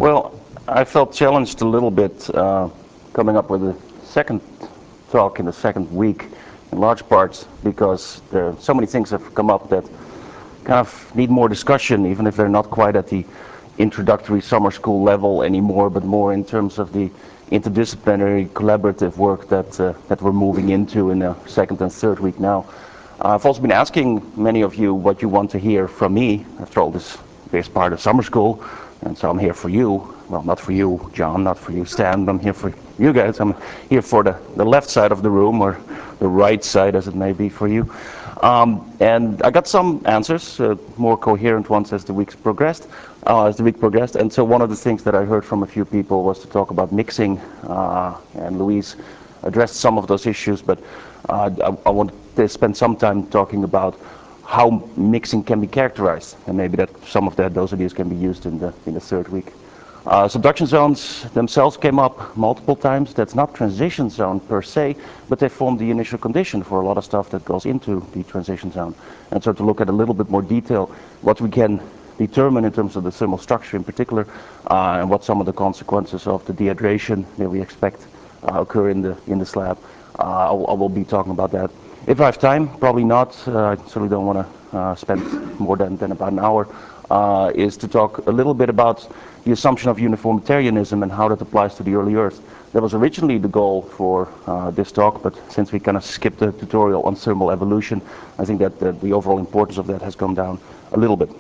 Well, I felt challenged a little bit coming up with a second talk in the second week, in large parts because there are so many things have come up that kind of need more discussion, even if they're not quite at the introductory summer school level anymore, but more in terms of the interdisciplinary collaborative work that we're moving into in the second and third week now. I've also been asking many of you what you want to hear from me. After all, this part of summer school, and so I'm here for you. Well, not for you, John, not for you, Stan, but I'm here for you guys. I'm here for the left side of the room, or the right side as it may be for you. And I got some answers, more coherent ones as the week progressed. And so one of the things that I heard from a few people was to talk about mixing, and Louise addressed some of those issues, but I want to spend some time talking about how mixing can be characterized, and maybe that some of those ideas can be used in the third week. Subduction zones themselves came up multiple times. That's not transition zone per se, but they form the initial condition for a lot of stuff that goes into the transition zone. And so to look at a little bit more detail, what we can determine in terms of the thermal structure in particular, and what some of the consequences of the dehydration that we expect occur in the slab. I will be talking about that. If I have time, probably not. I certainly don't want to spend more than about an hour. Is to talk a little bit about the assumption of uniformitarianism and how that applies to the early Earth. That was originally the goal for this talk, but since we kind of skipped the tutorial on thermal evolution, I think that the overall importance of that has gone down a little bit.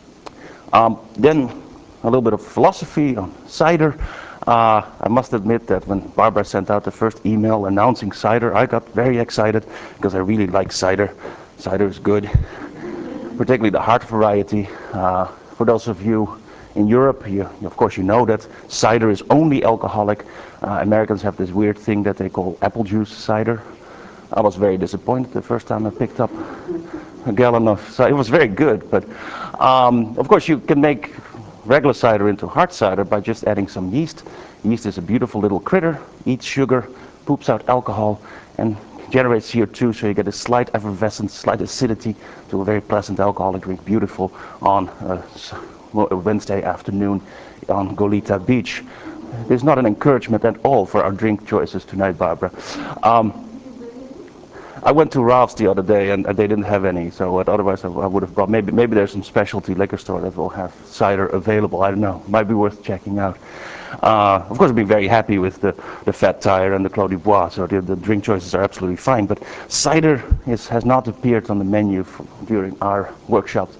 Then a little bit of philosophy on cider. I must admit that when Barbara sent out the first email announcing cider, I got very excited because I really like cider. Cider is good, particularly the hard variety. For those of you in Europe, of course you know that cider is only alcoholic. Americans have this weird thing that they call apple juice cider. I was very disappointed the first time I picked up a gallon of cider. It was very good, but of course you can make regular cider into hard cider by just adding some yeast. Yeast is a beautiful little critter, eats sugar, poops out alcohol, and generates CO2, so you get a slight effervescence, slight acidity to a very pleasant alcoholic drink, beautiful on a Wednesday afternoon on Goleta Beach. There's not an encouragement at all for our drink choices tonight, Barbara. I went to Ralph's the other day and they didn't have any, so otherwise I would have brought, maybe there's some specialty liquor store that will have cider available, I don't know, might be worth checking out. Of course I've been very happy with the Fat Tire and the Clos du Bois, so the drink choices are absolutely fine, but cider has not appeared on the menu during our workshops.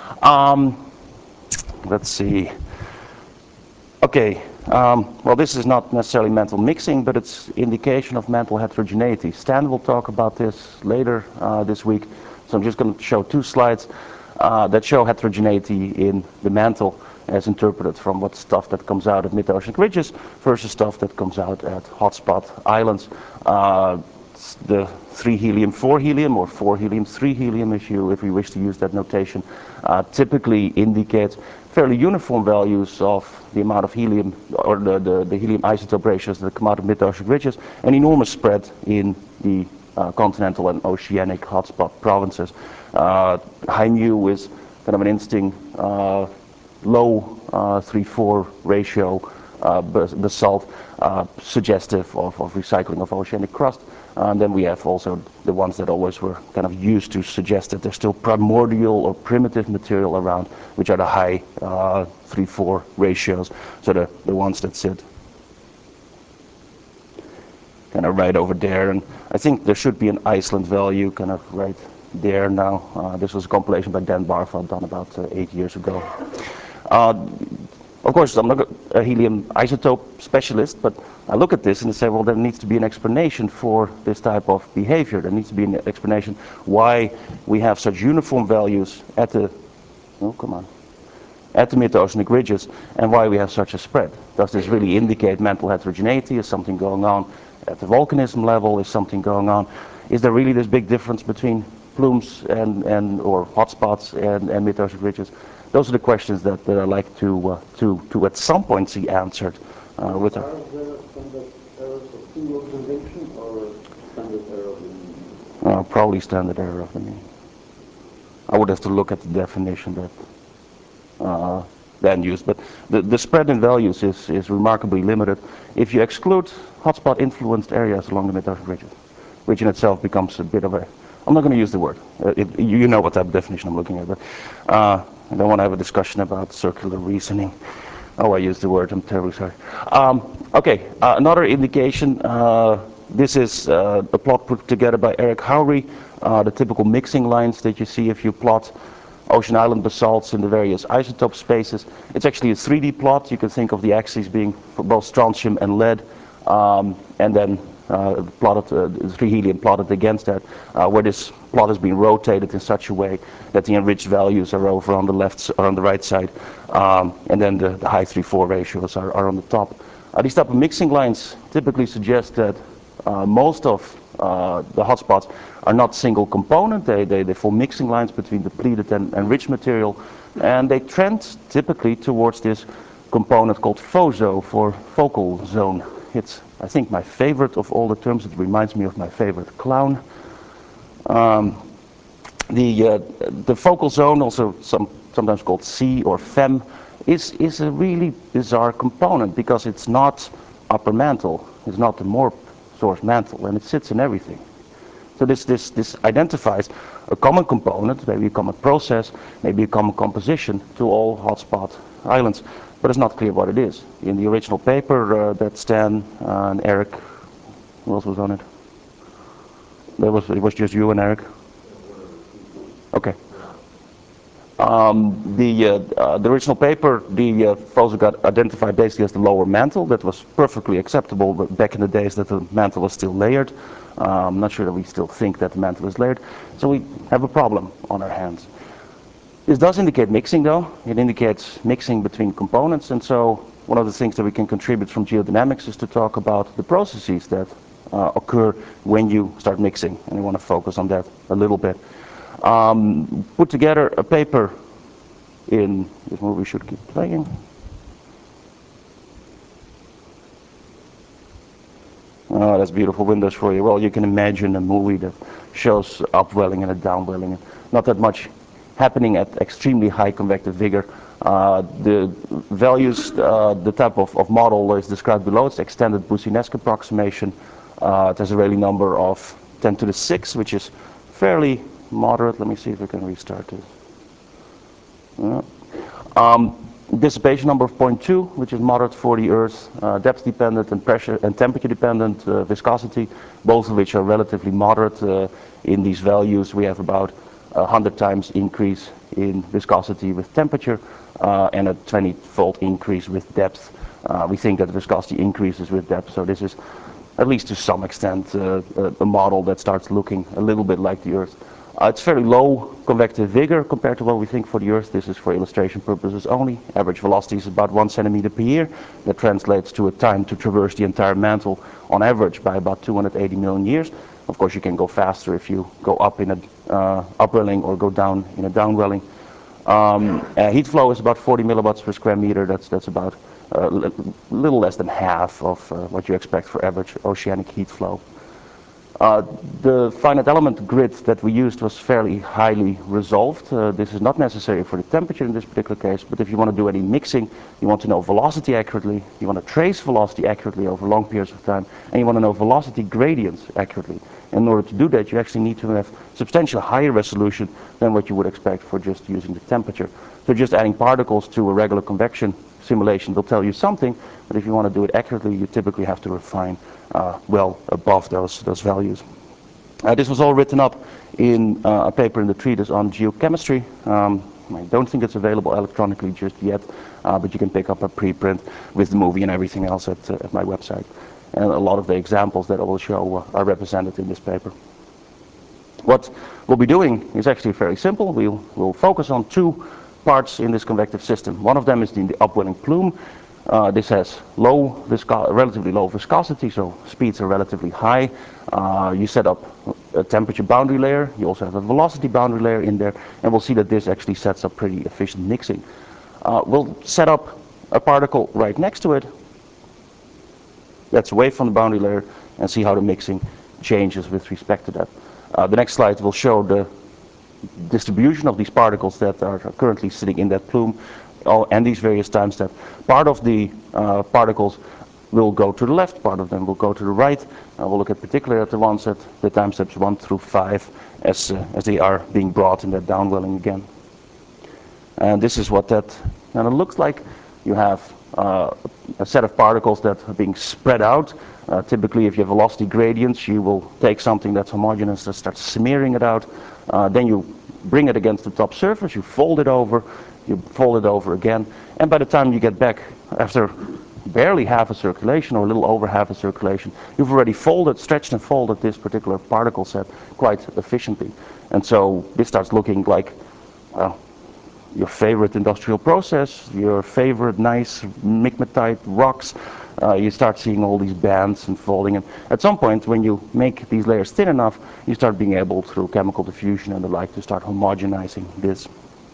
Let's see. Okay, well this is not necessarily mental mixing, but it's indication of mental heterogeneity. Stan will talk about this later this week, so I'm just going to show two slides that show heterogeneity in the mantle as interpreted from what stuff that comes out at mid-oceanic ridges versus stuff that comes out at hotspot islands. The 3 helium 4 helium or 4 helium 3 helium, if we wish to use that notation, typically indicates fairly uniform values of the amount of helium, or the helium isotope ratios that come out of mid-oceanic ridges, an enormous spread in the continental and oceanic hotspot provinces. High mu is kind of an interesting low 3-4 ratio basalt, suggestive of recycling of oceanic crust. And then we have also the ones that always were kind of used to suggest that there's still primordial or primitive material around, which are the high 3-4 ratios, so the ones that sit kind of right over there. And I think there should be an Iceland value kind of right there now. This was a compilation by Dan Barfa done about 8 years ago. Of course, I'm not a helium isotope specialist, but I look at this and I say, well, there needs to be an explanation for this type of behavior. There needs to be an explanation why we have such uniform values at the mid-oceanic ridges, and why we have such a spread. Does this really indicate mental heterogeneity? Is something going on at the volcanism level? Is something going on? Is there really this big difference between plumes or hotspots and mid-oceanic ridges? Those are the questions that I like to at some point see answered with Are there standard errors of single observation or standard error of the mean? Probably standard error of the mean. I would have to look at the definition that then used. But the spread in values is remarkably limited if you exclude hotspot influenced areas along the mid-ocean ridges, which in itself becomes a bit of a, I'm not going to use the word, you know what type of definition I'm looking at, but I don't want to have a discussion about circular reasoning. Oh, I used the word, I'm terribly sorry. Okay, another indication, this is a plot put together by Eric Howry, the typical mixing lines that you see if you plot ocean island basalts in the various isotope spaces. It's actually a 3D plot. You can think of the axes being for both strontium and lead, and then plotted, 3 helium plotted against that, where this plot has been rotated in such a way that the enriched values are over on the left or on the right side, and then the high 3-4 ratios are on the top. These type of mixing lines typically suggest that most of the hotspots are not single component. They form mixing lines between depleted and enriched material, and they trend typically towards this component called FOZO, for focal zone. It's, I think, my favorite of all the terms. It reminds me of my favorite clown. The focal zone, also sometimes called C or FEM, is a really bizarre component because it's not upper mantle. It's not the MORP source mantle, and it sits in everything. So this identifies a common component, maybe a common process, maybe a common composition to all hotspot islands, but it's not clear what it is. In the original paper that Stan and Eric, who else was on it? It was just you and Eric? Okay. The original paper, the FOZO got identified basically as the lower mantle. That was perfectly acceptable back in the days that the mantle was still layered. I'm not sure that we still think that the mantle is layered. So we have a problem on our hands. This does indicate mixing, though. It indicates mixing between components, and so one of the things that we can contribute from geodynamics is to talk about the processes that occur when you start mixing, and we want to focus on that a little bit. Put together a paper in, this movie should keep playing. Oh, that's beautiful windows for you. Well, you can imagine a movie that shows upwelling and a downwelling. Not that much happening at extremely high convective vigor. The values, the type of model is described below. It's extended Boussinesq approximation. It has a Rayleigh number of 10 to the 6, which is fairly moderate. Let me see if I can restart this. Dissipation number of 0.2, which is moderate for the Earth, depth dependent and pressure and temperature dependent viscosity, both of which are relatively moderate. In these values we have about 100 times increase in viscosity with temperature and a 20-fold increase with depth. We think that the viscosity increases with depth, so this is at least to some extent a model that starts looking a little bit like the Earth. It's very low convective vigor compared to what we think for the Earth. This is for illustration purposes only. Average velocity is about 1 centimeter per year. That translates to a time to traverse the entire mantle on average by about 280 million years. Of course, you can go faster if you go up in a upwelling or go down in a downwelling. Heat flow is about 40 milliwatts per square meter. That's about a little less than half of what you expect for average oceanic heat flow. The finite element grid that we used was fairly highly resolved. This is not necessary for the temperature in this particular case, but if you want to do any mixing, you want to know velocity accurately, you want to trace velocity accurately over long periods of time, and you want to know velocity gradients accurately. In order to do that, you actually need to have substantially higher resolution than what you would expect for just using the temperature. So just adding particles to a regular convection simulation will tell you something, but if you want to do it accurately, you typically have to refine well above those values. This was all written up in a paper in the treatise on geochemistry. I don't think it's available electronically just yet, but you can pick up a preprint with the movie and everything else at my website. And a lot of the examples that I will show are represented in this paper. What we'll be doing is actually very simple. We'll focus on two parts in this convective system. One of them is in the upwelling plume. This has relatively low viscosity, so speeds are relatively high. You set up a temperature boundary layer. You also have a velocity boundary layer in there, and we'll see that this actually sets up pretty efficient mixing. We'll set up a particle right next to it that's away from the boundary layer and see how the mixing changes with respect to that. The next slide will show the distribution of these particles that are currently sitting in that plume. and these various time steps. Part of the particles will go to the left, part of them will go to the right. We'll look at particularly at the ones at the time steps 1 through 5 as they are being brought in that downwelling again. And this is what that kind of looks like. You have a set of particles that are being spread out. Typically, if you have velocity gradients, you will take something that's homogeneous and start smearing it out. Then you bring it against the top surface, you fold it over again, and by the time you get back after barely half a circulation or a little over half a circulation, you've already stretched and folded this particular particle set quite efficiently. And so this starts looking like your favorite industrial process, your favorite nice migmatite rocks. You start seeing all these bands and folding, and at some point when you make these layers thin enough, you start being able, through chemical diffusion and the like, to start homogenizing this.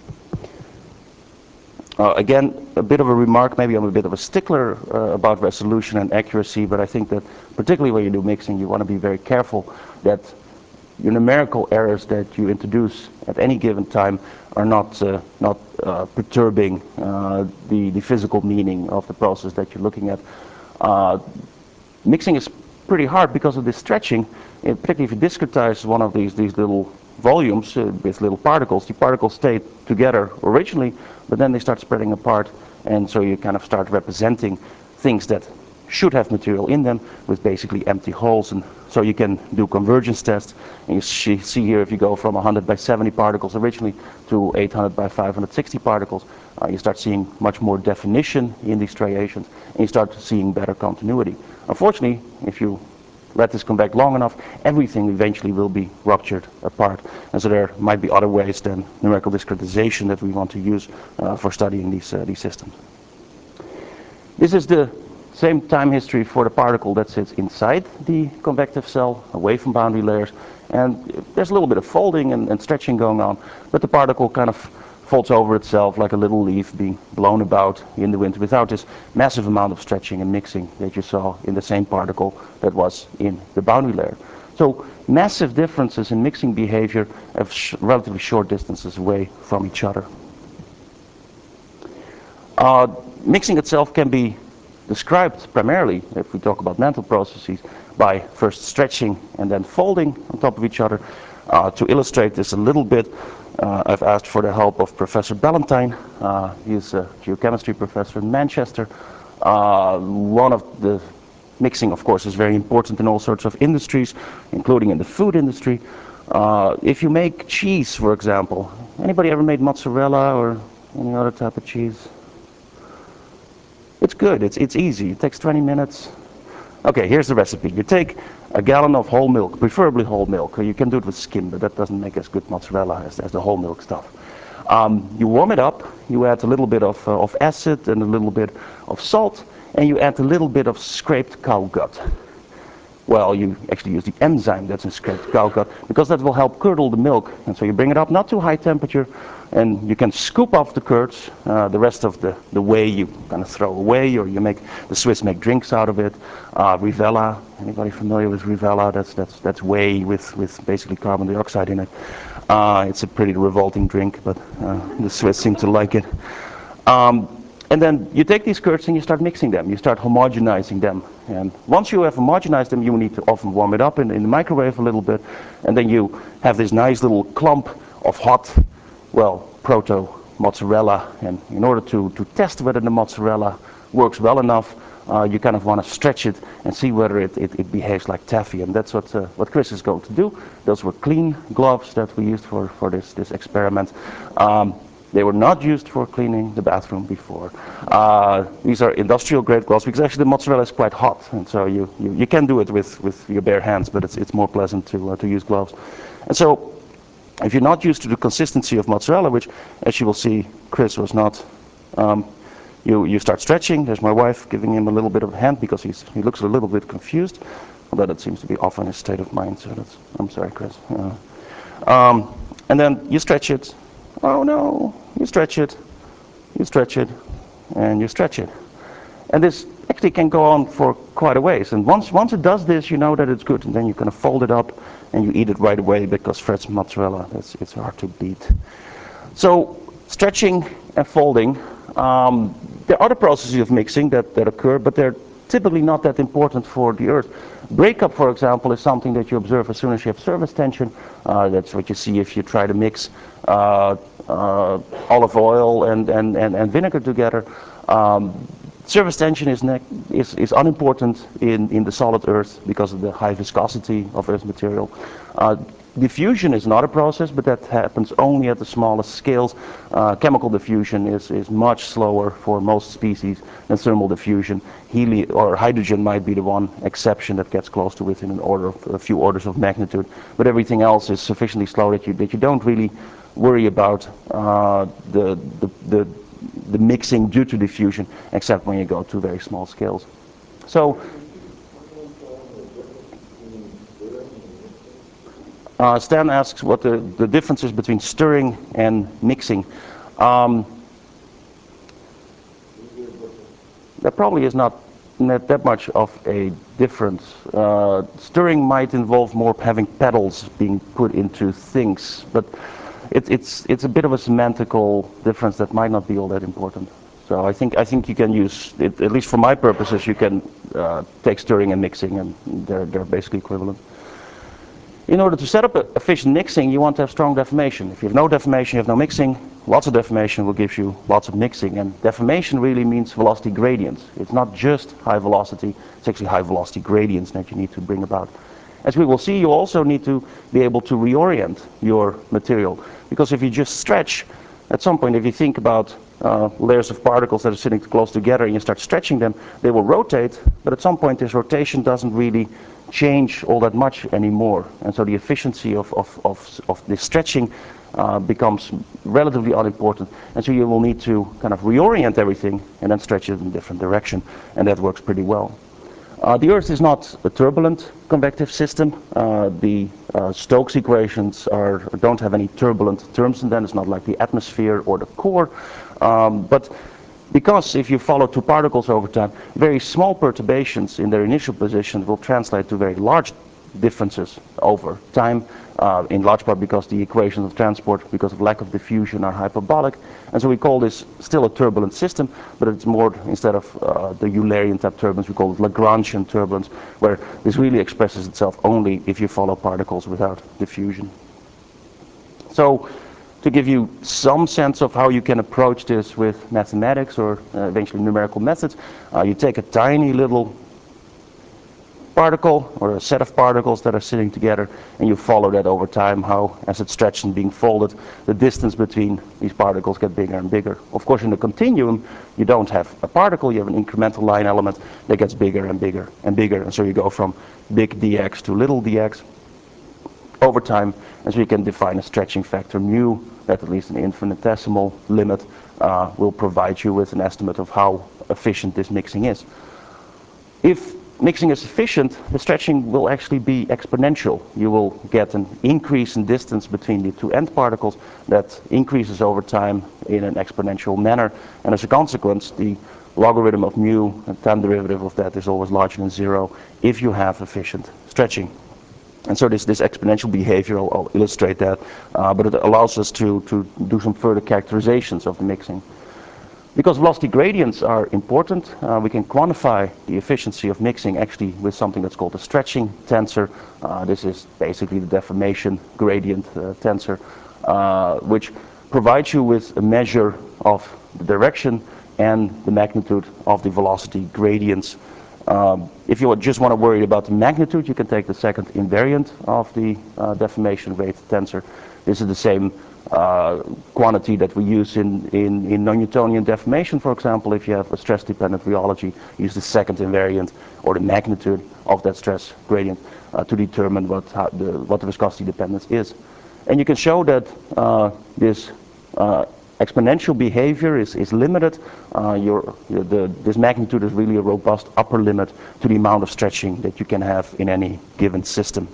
Again, a bit of a remark, maybe I'm a bit of a stickler about resolution and accuracy, but I think that particularly when you do mixing, you want to be very careful that your numerical errors that you introduce at any given time are not perturbing the physical meaning of the process that you're looking at. Mixing is pretty hard because of this stretching, particularly if you discretize one of these little volumes with little particles. The particles stay together originally, but then they start spreading apart, and so you kind of start representing things that should have material in them with basically empty holes. And so you can do convergence tests, and you see here if you go from 100 by 70 particles originally to 800 by 560 particles, you start seeing much more definition in these striations, and you start seeing better continuity. Unfortunately, if you let this convect long enough, everything eventually will be ruptured apart. And so there might be other ways than numerical discretization that we want to use for studying these systems. This is the same time history for the particle that sits inside the convective cell, away from boundary layers. And there's a little bit of folding and stretching going on, but the particle kind of folds over itself like a little leaf being blown about in the wind without this massive amount of stretching and mixing that you saw in the same particle that was in the boundary layer. So massive differences in mixing behavior at relatively short distances away from each other. Mixing itself can be described primarily, if we talk about mental processes, by first stretching and then folding on top of each other. To illustrate this a little bit, I've asked for the help of Professor Ballantyne. He's a geochemistry professor in Manchester. One of the mixing, of course, is very important in all sorts of industries, including in the food industry. If you make cheese, for example, anybody ever made mozzarella or any other type of cheese? It's good, it's easy, it takes 20 minutes. Okay, here's the recipe. You take a gallon of whole milk, preferably whole milk. You can do it with skim, but that doesn't make as good mozzarella as the whole milk stuff. You warm it up, you add a little bit of acid and a little bit of salt, and you add a little bit of scraped cow gut. Well, you actually use the enzyme that's in scraped cow gut, because that will help curdle the milk. And so you bring it up not too high temperature, and you can scoop off the curds. The rest of the whey you kind of throw away, or the Swiss make drinks out of it. Rivella, anybody familiar with Rivella? That's whey with basically carbon dioxide in it. It's a pretty revolting drink, but the Swiss seem to like it. And then you take these curds and you start mixing them. You start homogenizing them. And once you have homogenized them, you need to often warm it up in the microwave a little bit. And then you have this nice little clump of hot, well, proto-mozzarella. And in order to test whether the mozzarella works well enough, you kind of want to stretch it and see whether it behaves like taffy. And that's what Chris is going to do. Those were clean gloves that we used for this experiment. They were not used for cleaning the bathroom before. These are industrial grade gloves, because actually the mozzarella is quite hot, and so you can do it with your bare hands, but it's more pleasant to use gloves. And so if you're not used to the consistency of mozzarella, which as you will see Chris was not, you start stretching. There's my wife giving him a little bit of a hand because he looks a little bit confused, although that seems to be off on his state of mind, so I'm sorry, Chris. And then you stretch it. Oh no, you stretch it, and you stretch it. And this actually can go on for quite a ways. And once it does this, you know that it's good. And then you kind of fold it up and you eat it right away, because Fred's mozzarella, it's hard to beat. So stretching and folding There are other processes of mixing that occur, but they're typically not that important for the Earth. Breakup, for example, is something that you observe as soon as you have surface tension. That's what you see if you try to mix olive oil and vinegar together. Surface tension is unimportant in the solid Earth because of the high viscosity of Earth's material. Diffusion is not a process, but that happens only at the smallest scales. Chemical diffusion is much slower for most species than thermal diffusion. Helium or hydrogen might be the one exception that gets close to within a few orders of magnitude. But everything else is sufficiently slow that you don't really worry about the mixing due to diffusion, except when you go to very small scales. So. Stan asks what the difference is between stirring and mixing. There probably is not that much of a difference. Stirring might involve more having pedals being put into things, but it's a bit of a semantical difference that might not be all that important. So I think you can use it, at least for my purposes, you can take stirring and mixing, and they're basically equivalent. In order to set up efficient mixing, you want to have strong deformation. If you have no deformation, you have no mixing. Lots of deformation will give you lots of mixing. And deformation really means velocity gradients. It's not just high velocity, it's actually high velocity gradients that you need to bring about. As we will see, you also need to be able to reorient your material. Because if you just stretch, at some point, if you think about layers of particles that are sitting close together and you start stretching them, they will rotate, but at some point this rotation doesn't really change all that much anymore. And so the efficiency of the stretching becomes relatively unimportant. And so you will need to kind of reorient everything and then stretch it in a different direction. And that works pretty well. The Earth is not a turbulent convective system. The Stokes equations don't have any turbulent terms in them. It's not like the atmosphere or the core. But because if you follow two particles over time, very small perturbations in their initial positions will translate to very large differences over time, in large part because the equations of transport, because of lack of diffusion, are hyperbolic. And so we call this still a turbulent system, but it's more, instead of the Eulerian type turbulence, we call it Lagrangian turbulence, where this really expresses itself only if you follow particles without diffusion. So, to give you some sense of how you can approach this with mathematics or eventually numerical methods, you take a tiny little particle or a set of particles that are sitting together, and you follow that over time, how as it's stretched and being folded, the distance between these particles get bigger and bigger. Of course, in the continuum, you don't have a particle, you have an incremental line element that gets bigger and bigger and bigger, and so you go from big dx to little dx over time, and so you can define a stretching factor mu that, at least an infinitesimal limit, will provide you with an estimate of how efficient this mixing is. If mixing is efficient, the stretching will actually be exponential. You will get an increase in distance between the two end particles that increases over time in an exponential manner, and as a consequence, the logarithm of mu, the time derivative of that, is always larger than 0 if you have efficient stretching. And so this exponential behavior, I'll illustrate that, but it allows us to do some further characterizations of the mixing. Because velocity gradients are important, we can quantify the efficiency of mixing actually with something that's called a stretching tensor. This is basically the deformation gradient tensor, which provides you with a measure of the direction and the magnitude of the velocity gradients. If you just want to worry about the magnitude, you can take the second invariant of the deformation rate tensor. This is the same quantity that we use in non-Newtonian deformation, for example. If you have a stress-dependent rheology, use the second invariant or the magnitude of that stress gradient to determine what the viscosity dependence is. And you can show that this exponential behavior is limited. This magnitude is really a robust upper limit to the amount of stretching that you can have in any given system.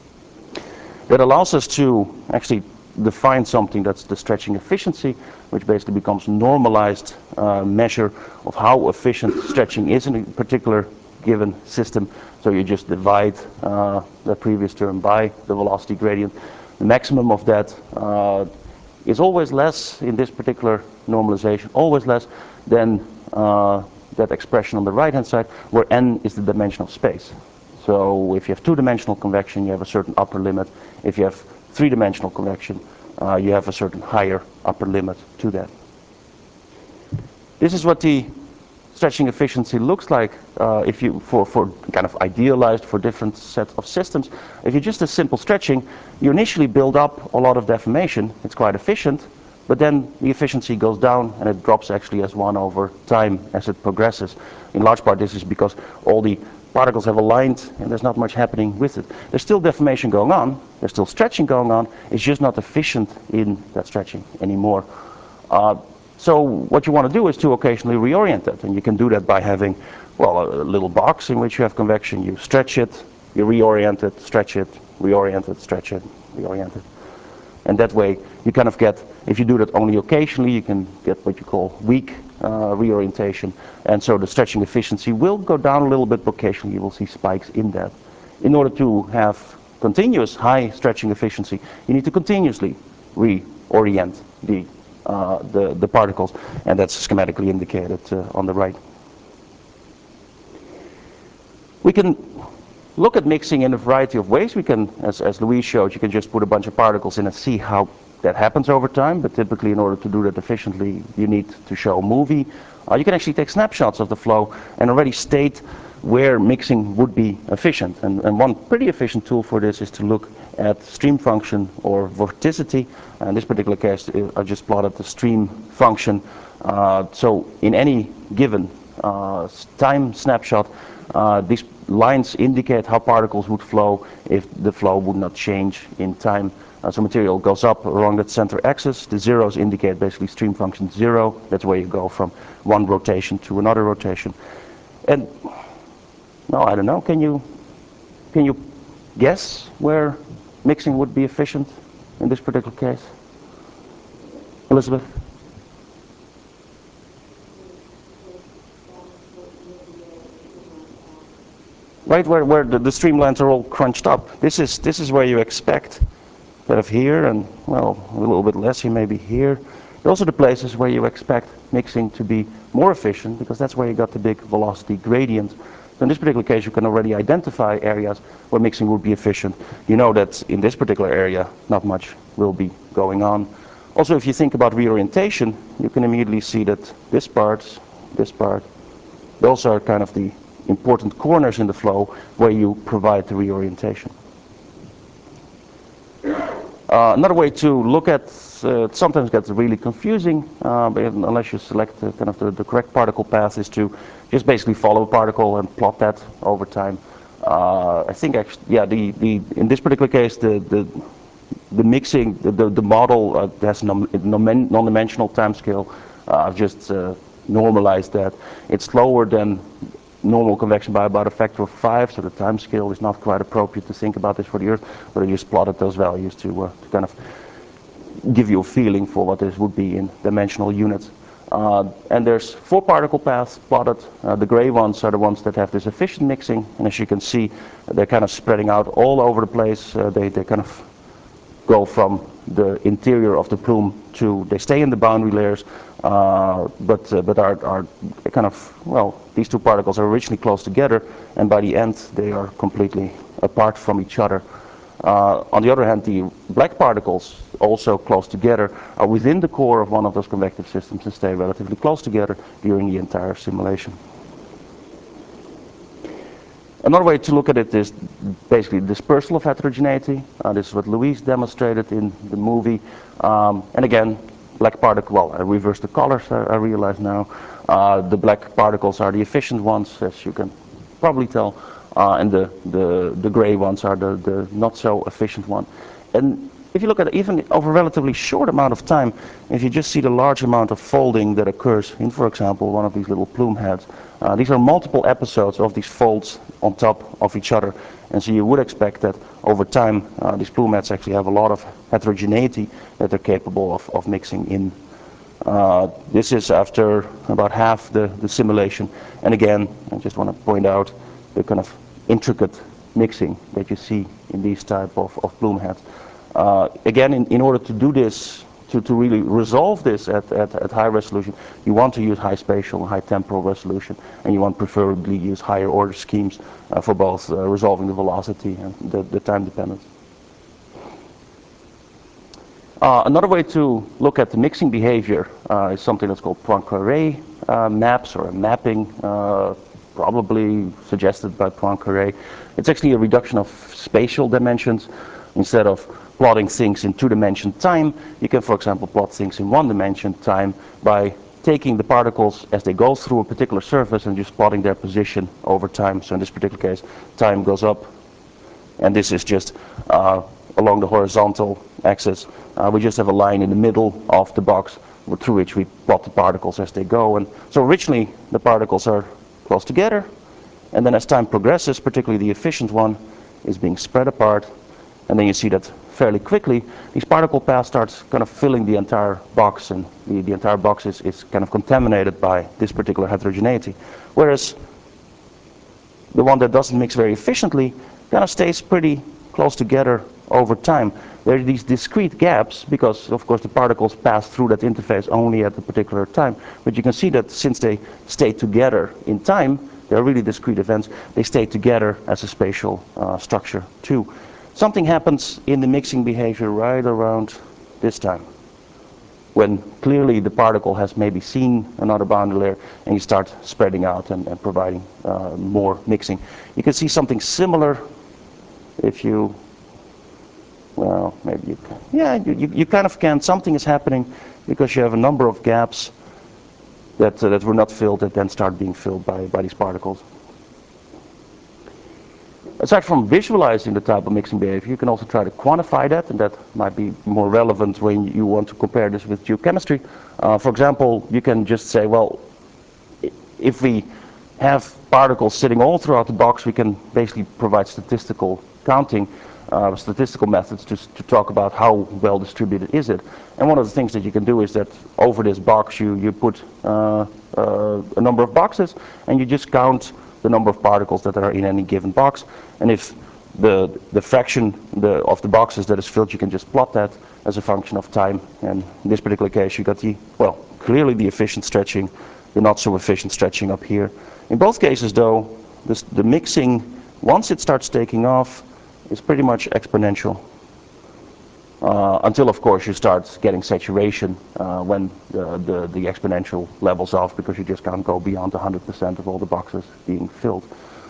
That allows us to actually define something that's the stretching efficiency, which basically becomes a normalized measure of how efficient stretching is in a particular given system. So you just divide the previous term by the velocity gradient. The maximum of that is always less in this particular normalization, always less than that expression on the right-hand side, where n is the dimension of space. So if you have two-dimensional convection, you have a certain upper limit. If you have three-dimensional convection, you have a certain higher upper limit to that. This is what the stretching efficiency looks like if you for kind of idealized for different sets of systems. If you just a simple stretching, you initially build up a lot of deformation. It's quite efficient, but then the efficiency goes down and it drops actually as 1 over time as it progresses. In large part, this is because all the particles have aligned and there's not much happening with it. There's still deformation going on, there's still stretching going on, it's just not efficient in that stretching anymore. So what you want to do is to occasionally reorient it, and you can do that by having, well, a little box in which you have convection. You stretch it, you reorient it, stretch it, reorient it, stretch it, reorient it. And that way you kind of get, if you do that only occasionally, you can get what you call weak reorientation. And so the stretching efficiency will go down a little bit, but occasionally you will see spikes in that. In order to have continuous high stretching efficiency, you need to continuously reorient the particles, and that's schematically indicated on the right. We can look at mixing in a variety of ways. We can, as Louise showed, you can just put a bunch of particles in and see how that happens over time, but typically in order to do that efficiently, you need to show a movie. You can actually take snapshots of the flow and already state where mixing would be efficient. And one pretty efficient tool for this is to look at stream function or vorticity. In this particular case, I just plotted the stream function. So in any given time snapshot, these lines indicate how particles would flow if the flow would not change in time. So material goes up along that center axis. The zeros indicate basically stream function 0. That's where you go from one rotation to another rotation. And no, I don't know. Can you guess where mixing would be efficient in this particular case? Elizabeth? Right where the streamlines are all crunched up. This is where you expect kind of here, and well, a little bit less here, maybe here. Those are the places where you expect mixing to be more efficient, because that's where you got the big velocity gradient. So in this particular case, you can already identify areas where mixing will be efficient. You know that in this particular area, not much will be going on. Also, if you think about reorientation, you can immediately see that this part, those are kind of the important corners in the flow where you provide the reorientation. Another way to look at sometimes gets really confusing, but unless you select kind of the correct particle path, is to just basically follow a particle and plot that over time. I think actually, yeah, in this particular case, the mixing, the model has non-dimensional time scale. I've just normalized that. It's slower than normal convection by about a factor of 5, so the time scale is not quite appropriate to think about this for the Earth, but I just plotted those values to kind of give you a feeling for what this would be in dimensional units. And there's 4 particle paths plotted. The gray ones are the ones that have this efficient mixing, and as you can see, they're kind of spreading out all over the place. They kind of go from the interior of the plume to, they stay in the boundary layers, but are kind of, well, these 2 particles are originally close together, and by the end they are completely apart from each other. On the other hand, the black particles, also close together, are within the core of one of those convective systems and stay relatively close together during the entire simulation. Another way to look at it is basically dispersal of heterogeneity. This is what Louise demonstrated in the movie. And again, black particle, well, I reversed the colors, I realize now. The black particles are the efficient ones, as you can probably tell, and the gray ones are the not so efficient one. And if you look at it, even over a relatively short amount of time, if you just see the large amount of folding that occurs in, for example, one of these little plume heads, these are multiple episodes of these folds on top of each other. And so you would expect that over time, these plume heads actually have a lot of heterogeneity that they're capable of mixing in. This is after about half the simulation. And again, I just want to point out the kind of intricate mixing that you see in these type of plume heads. Again, in order to do this to really resolve this at high resolution, you want to use high spatial and high temporal resolution, and you want preferably use higher order schemes for both resolving the velocity and the time dependence. Another way to look at the mixing behavior is something that's called Poincaré maps, or a mapping, probably suggested by Poincaré. It's actually a reduction of spatial dimensions. Instead of plotting things in two-dimension time, you can, for example, plot things in one-dimension time by taking the particles as they go through a particular surface and just plotting their position over time. So in this particular case, time goes up, and this is just along the horizontal axis. We just have a line in the middle of the box through which we plot the particles as they go. And so originally the particles are close together, and then as time progresses, particularly the efficient one is being spread apart, and then you see that fairly quickly these particle paths starts kind of filling the entire box, and the entire box is kind of contaminated by this particular heterogeneity. Whereas the one that doesn't mix very efficiently kind of stays pretty close together over time. There are these discrete gaps because, of course, the particles pass through that interface only at a particular time. But you can see that since they stay together in time, they're really discrete events, they stay together as a spatial structure too. Something happens in the mixing behavior right around this time, when clearly the particle has maybe seen another boundary layer and you start spreading out and providing more mixing. You can see something similar if you, well, maybe you can. Yeah, you kind of can. Something is happening because you have a number of gaps that were not filled that then start being filled by these particles. Aside from visualizing the type of mixing behavior, you can also try to quantify that, and that might be more relevant when you want to compare this with geochemistry. For example, you can just say, well, if we have particles sitting all throughout the box, we can basically provide statistical counting, statistical methods to talk about how well distributed is it. And one of the things that you can do is that over this box you put a number of boxes, and you just count the number of particles that are in any given box. And if the fraction of the boxes that is filled, you can just plot that as a function of time. And in this particular case, you got the, well, clearly the efficient stretching, the not so efficient stretching up here. In both cases, though, the mixing, once it starts taking off, is pretty much exponential. Until, of course, you start getting saturation when the exponential levels off, because you just can't go beyond 100% of all the boxes being filled.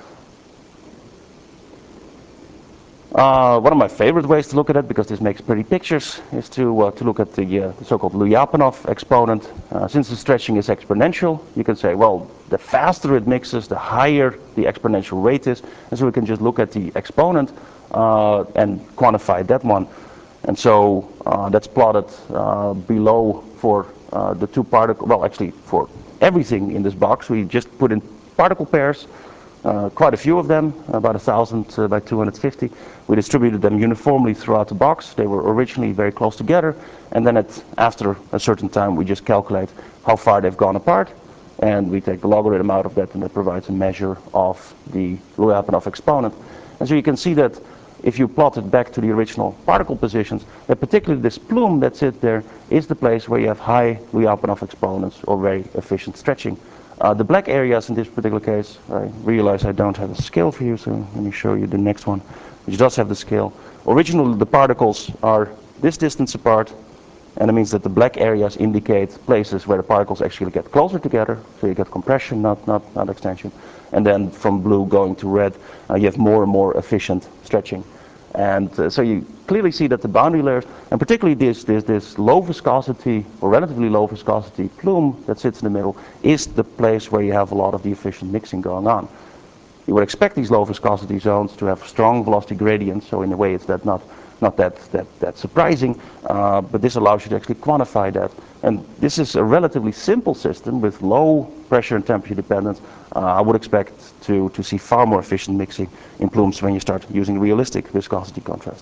One of my favorite ways to look at it, because this makes pretty pictures, is to look at the so-called Lyapunov exponent. Since the stretching is exponential, you can say, well, the faster it mixes, the higher the exponential rate is. And so we can just look at the exponent and quantify that one. And so that's plotted below for the two particle, well, actually for everything in this box. We just put in particle pairs, quite a few of them, about 1,000 by 250. We distributed them uniformly throughout the box. They were originally very close together, and then after a certain time we just calculate how far they've gone apart, and we take the logarithm out of that, and that provides a measure of the Lyapunov exponent. And so you can see that if you plot it back to the original particle positions, that particularly this plume that sits there is the place where you have high Lyapunov exponents or very efficient stretching. The black areas in this particular case, I realize I don't have a scale for you, so let me show you the next one, which does have the scale. Originally the particles are this distance apart, and it means that the black areas indicate places where the particles actually get closer together, so you get compression, not extension. And then from blue going to red, you have more and more efficient stretching. And so you clearly see that the boundary layers, and particularly this low viscosity or relatively low viscosity plume that sits in the middle, is the place where you have a lot of the efficient mixing going on. You would expect these low viscosity zones to have strong velocity gradients, so in a way it's not that surprising, but this allows you to actually quantify that. And this is a relatively simple system with low pressure and temperature dependence. I would expect to see far more efficient mixing in plumes when you start using realistic viscosity contrast.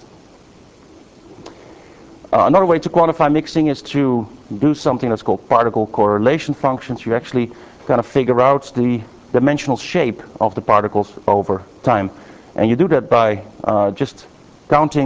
Another way to quantify mixing is to do something that's called particle correlation functions. You actually kind of figure out the dimensional shape of the particles over time. And you do that by just counting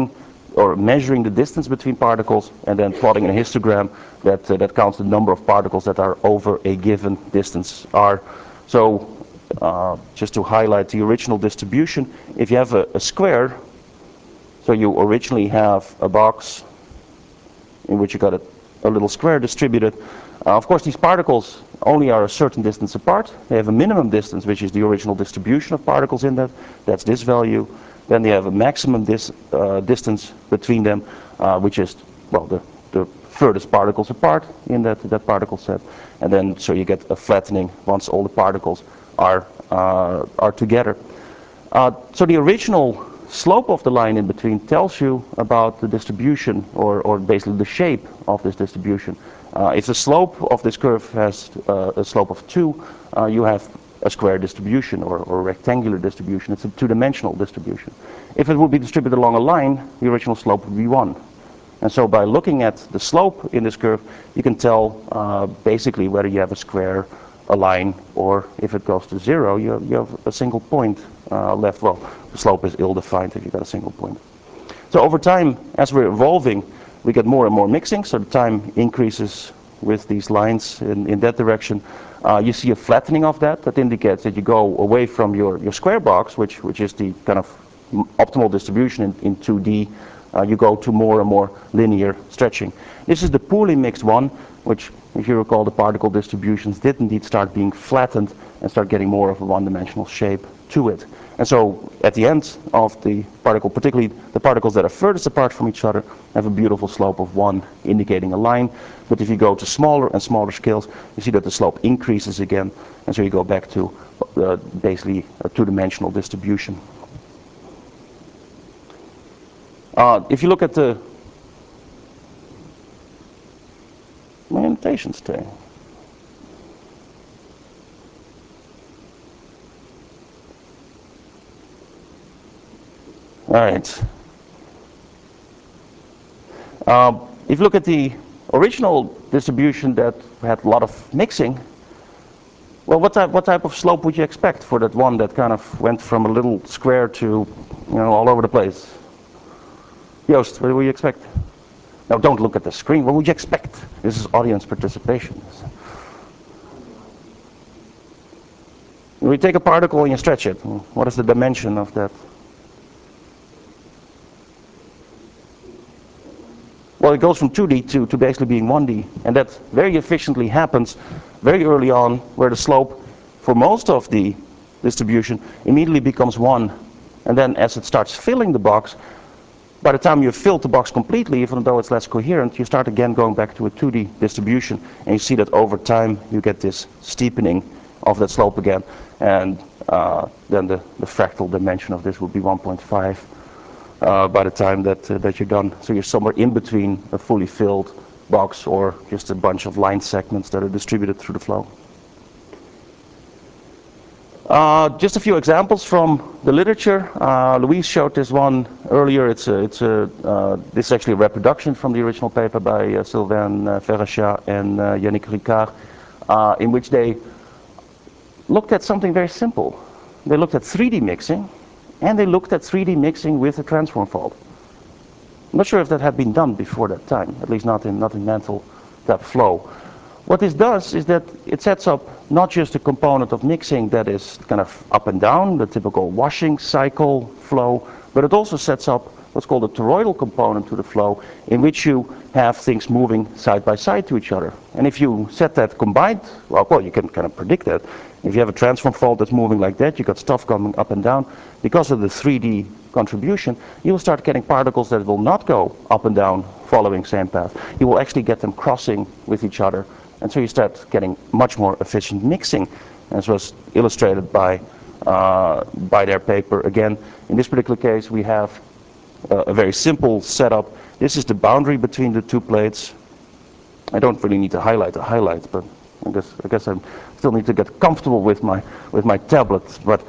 or measuring the distance between particles, and then plotting a histogram that counts the number of particles that are over a given distance r. So just to highlight the original distribution, if you have a square, so you originally have a box in which you got a little square distributed. Of course, these particles only are a certain distance apart. They have a minimum distance, which is the original distribution of particles in that. That's this value. Then they have a maximum distance between them, which is, well, the furthest particles apart in that particle set. And then so you get a flattening once all the particles are together. So the original slope of the line in between tells you about the distribution, or basically the shape of this distribution. If the slope of this curve has a slope of 2, you have a square distribution or a rectangular distribution. It's a two-dimensional distribution. If it would be distributed along a line, the original slope would be 1. And so by looking at the slope in this curve, you can tell basically whether you have a square, a line, or if it goes to 0, you have a single point left. Well, the slope is ill-defined if you've got a single point. So over time, as we're evolving, we get more and more mixing, so the time increases with these lines in that direction. You see a flattening of that. That indicates that you go away from your square box, which is the kind of optimal distribution in 2D. You go to more and more linear stretching. This is the poorly mixed one, which, if you recall, the particle distributions did indeed start being flattened and start getting more of a one-dimensional shape to it. And so at the end of the particle, particularly the particles that are furthest apart from each other, have a beautiful slope of 1, indicating a line. But if you go to smaller and smaller scales, you see that the slope increases again, and so you go back to basically a two-dimensional distribution. If you look at the my annotations today. All right. If you look at the original distribution that had a lot of mixing, well, what type of slope would you expect for that one that kind of went from a little square to, all over the place? Joost, what would you expect? Now, don't look at the screen. What would you expect? This is audience participation. We take a particle and you stretch it. What is the dimension of that? Well, it goes from 2D to basically being 1D, and that very efficiently happens very early on, where the slope for most of the distribution immediately becomes 1. And then as it starts filling the box, by the time you've filled the box completely, even though it's less coherent, you start again going back to a 2D distribution, and you see that over time you get this steepening of that slope again, and then the fractal dimension of this would be 1.5. By the time that you're done. So you're somewhere in between a fully filled box or just a bunch of line segments that are distributed through the flow. Just a few examples from the literature. Louise showed this one earlier. This is actually a reproduction from the original paper by Sylvain Ferrachat and Yannick Ricard, in which they looked at something very simple. They looked at 3D mixing, and they looked at 3D mixing with a transform fault. I'm not sure if that had been done before that time, at least not in mantle type flow. What this does is that it sets up not just a component of mixing that is kind of up and down, the typical washing cycle flow, but it also sets up what's called a toroidal component to the flow, in which you have things moving side by side to each other. And if you set that combined, well, you can kind of predict that. If you have a transform fault that's moving like that, you've got stuff coming up and down. Because of the 3D contribution, you will start getting particles that will not go up and down following same path. You will actually get them crossing with each other. And so you start getting much more efficient mixing, as was illustrated by their paper. Again, in this particular case, we have a very simple setup. This is the boundary between the two plates. I don't really need to highlight the highlights, but I guess I still need to get comfortable with my tablet. But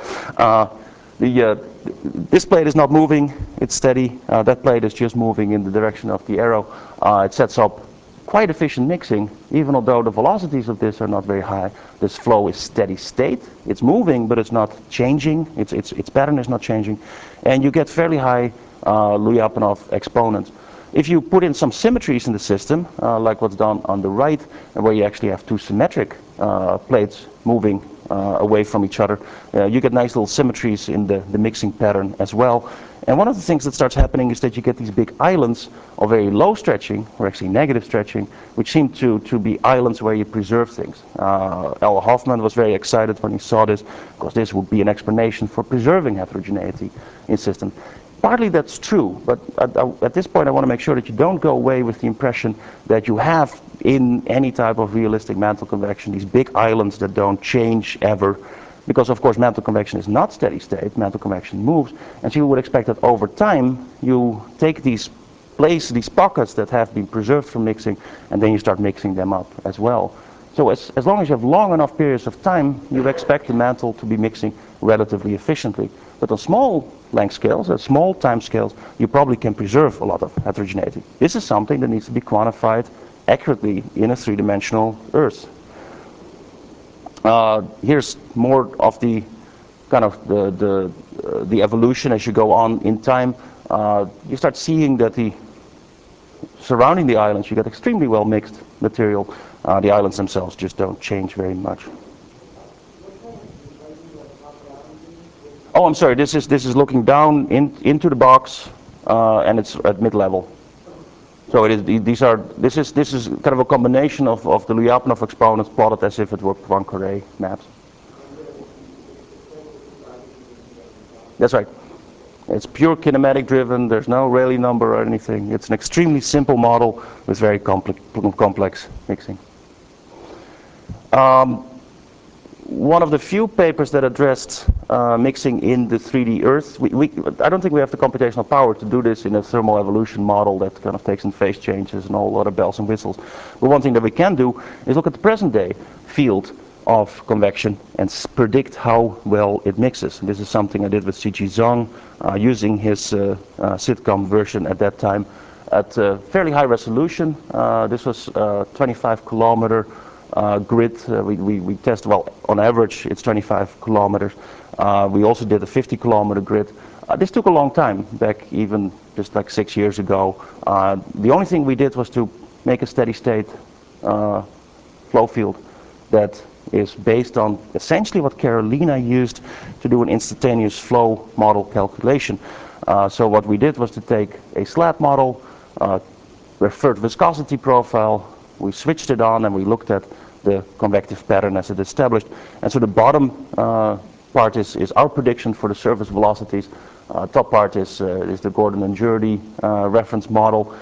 this plate is not moving; it's steady. That plate is just moving in the direction of the arrow. It sets up quite efficient mixing, even although the velocities of this are not very high. This flow is steady state. It's moving, but it's not changing. Its pattern is not changing, and you get fairly high Lyapunov exponents. If you put in some symmetries in the system, like what's done on the right, where you actually have two symmetric plates moving away from each other, you get nice little symmetries in the mixing pattern as well. And one of the things that starts happening is that you get these big islands of very low stretching, or actually negative stretching, which seem to be islands where you preserve things. Al Hoffman was very excited when he saw this, because this would be an explanation for preserving heterogeneity in systems. Partly that's true, but at this point I want to make sure that you don't go away with the impression that you have in any type of realistic mantle convection these big islands that don't change ever, because of course mantle convection is not steady state, mantle convection moves, and so you would expect that over time you take these these pockets that have been preserved from mixing, and then you start mixing them up as well. So as long as you have long enough periods of time, you expect the mantle to be mixing relatively efficiently. But on small length scales, at small time scales, you probably can preserve a lot of heterogeneity. This is something that needs to be quantified accurately in a three-dimensional Earth. Here's more of the kind of the evolution as you go on in time. You start seeing that surrounding the islands, you get extremely well mixed material. The islands themselves just don't change very much. Oh, I'm sorry. This is looking down into the box, and it's at mid-level. So this is kind of a combination of the Lyapunov exponents plotted as if it were Poincare maps. That's right. It's pure kinematic driven. There's no Rayleigh number or anything. It's an extremely simple model with very complex mixing. One of the few papers that addressed mixing in the 3D Earth, I don't think we have the computational power to do this in a thermal evolution model that kind of takes in phase changes and all other bells and whistles. But one thing that we can do is look at the present day field of convection and predict how well it mixes. And this is something I did with C.G. Zhang using his sitcom version at that time at fairly high resolution. This was 25 kilometer grid. We tested, well, on average it's 25 kilometers. We also did a 50 kilometer grid. This took a long time, back even just like 6 years ago. The only thing we did was to make a steady state flow field that is based on essentially what Carolina used to do an instantaneous flow model calculation. So what we did was to take a SLAT model, referred viscosity profile, we switched it on and we looked at the convective pattern as it established. And so the bottom part is our prediction for the surface velocities. Top part is the Gordon and Jurdy reference model.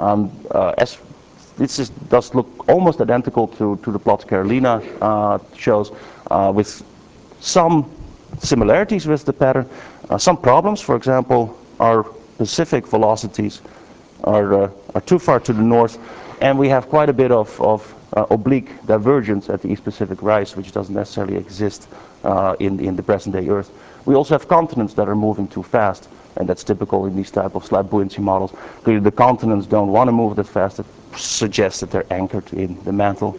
This does look almost identical to the plots Carolina shows, with some similarities with the pattern, some problems. For example, our Pacific velocities are too far to the north, and we have quite a bit of oblique divergence at the East Pacific rise, which doesn't necessarily exist in the present day Earth. We also have continents that are moving too fast, and that's typical in these type of slab buoyancy models. Clearly the continents don't want to move that fast. It suggests that they're anchored in the mantle.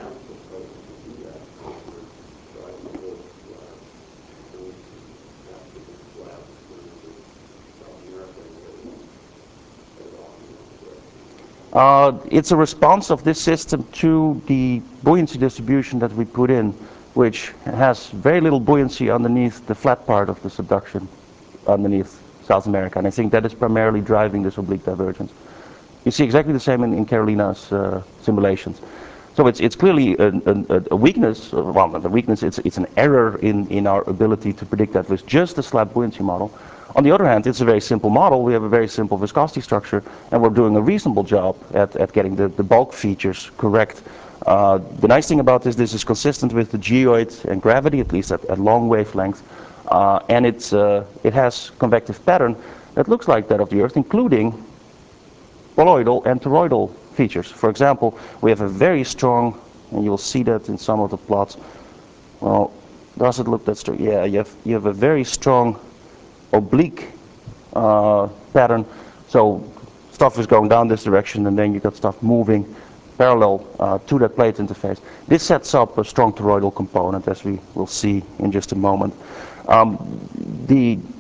It's a response of this system to the buoyancy distribution that we put in, which has very little buoyancy underneath the flat part of the subduction underneath South America. And I think that is primarily driving this oblique divergence. You see exactly the same in Carolina's simulations. So it's clearly a weakness, well, not a weakness, it's an error in our ability to predict that with just the slab buoyancy model. On the other hand, it's a very simple model. We have a very simple viscosity structure, and we're doing a reasonable job at getting the bulk features correct. The nice thing about this is consistent with the geoid and gravity, at least at long wavelength, and it has convective pattern that looks like that of the Earth, including boloidal and toroidal features. For example, we have a very strong, and you'll see that in some of the plots. Well, does it look that strong? Yeah, you have a very strong oblique pattern. So stuff is going down this direction, and then you got stuff moving parallel to that plate interface. This sets up a strong toroidal component, as we will see in just a moment. The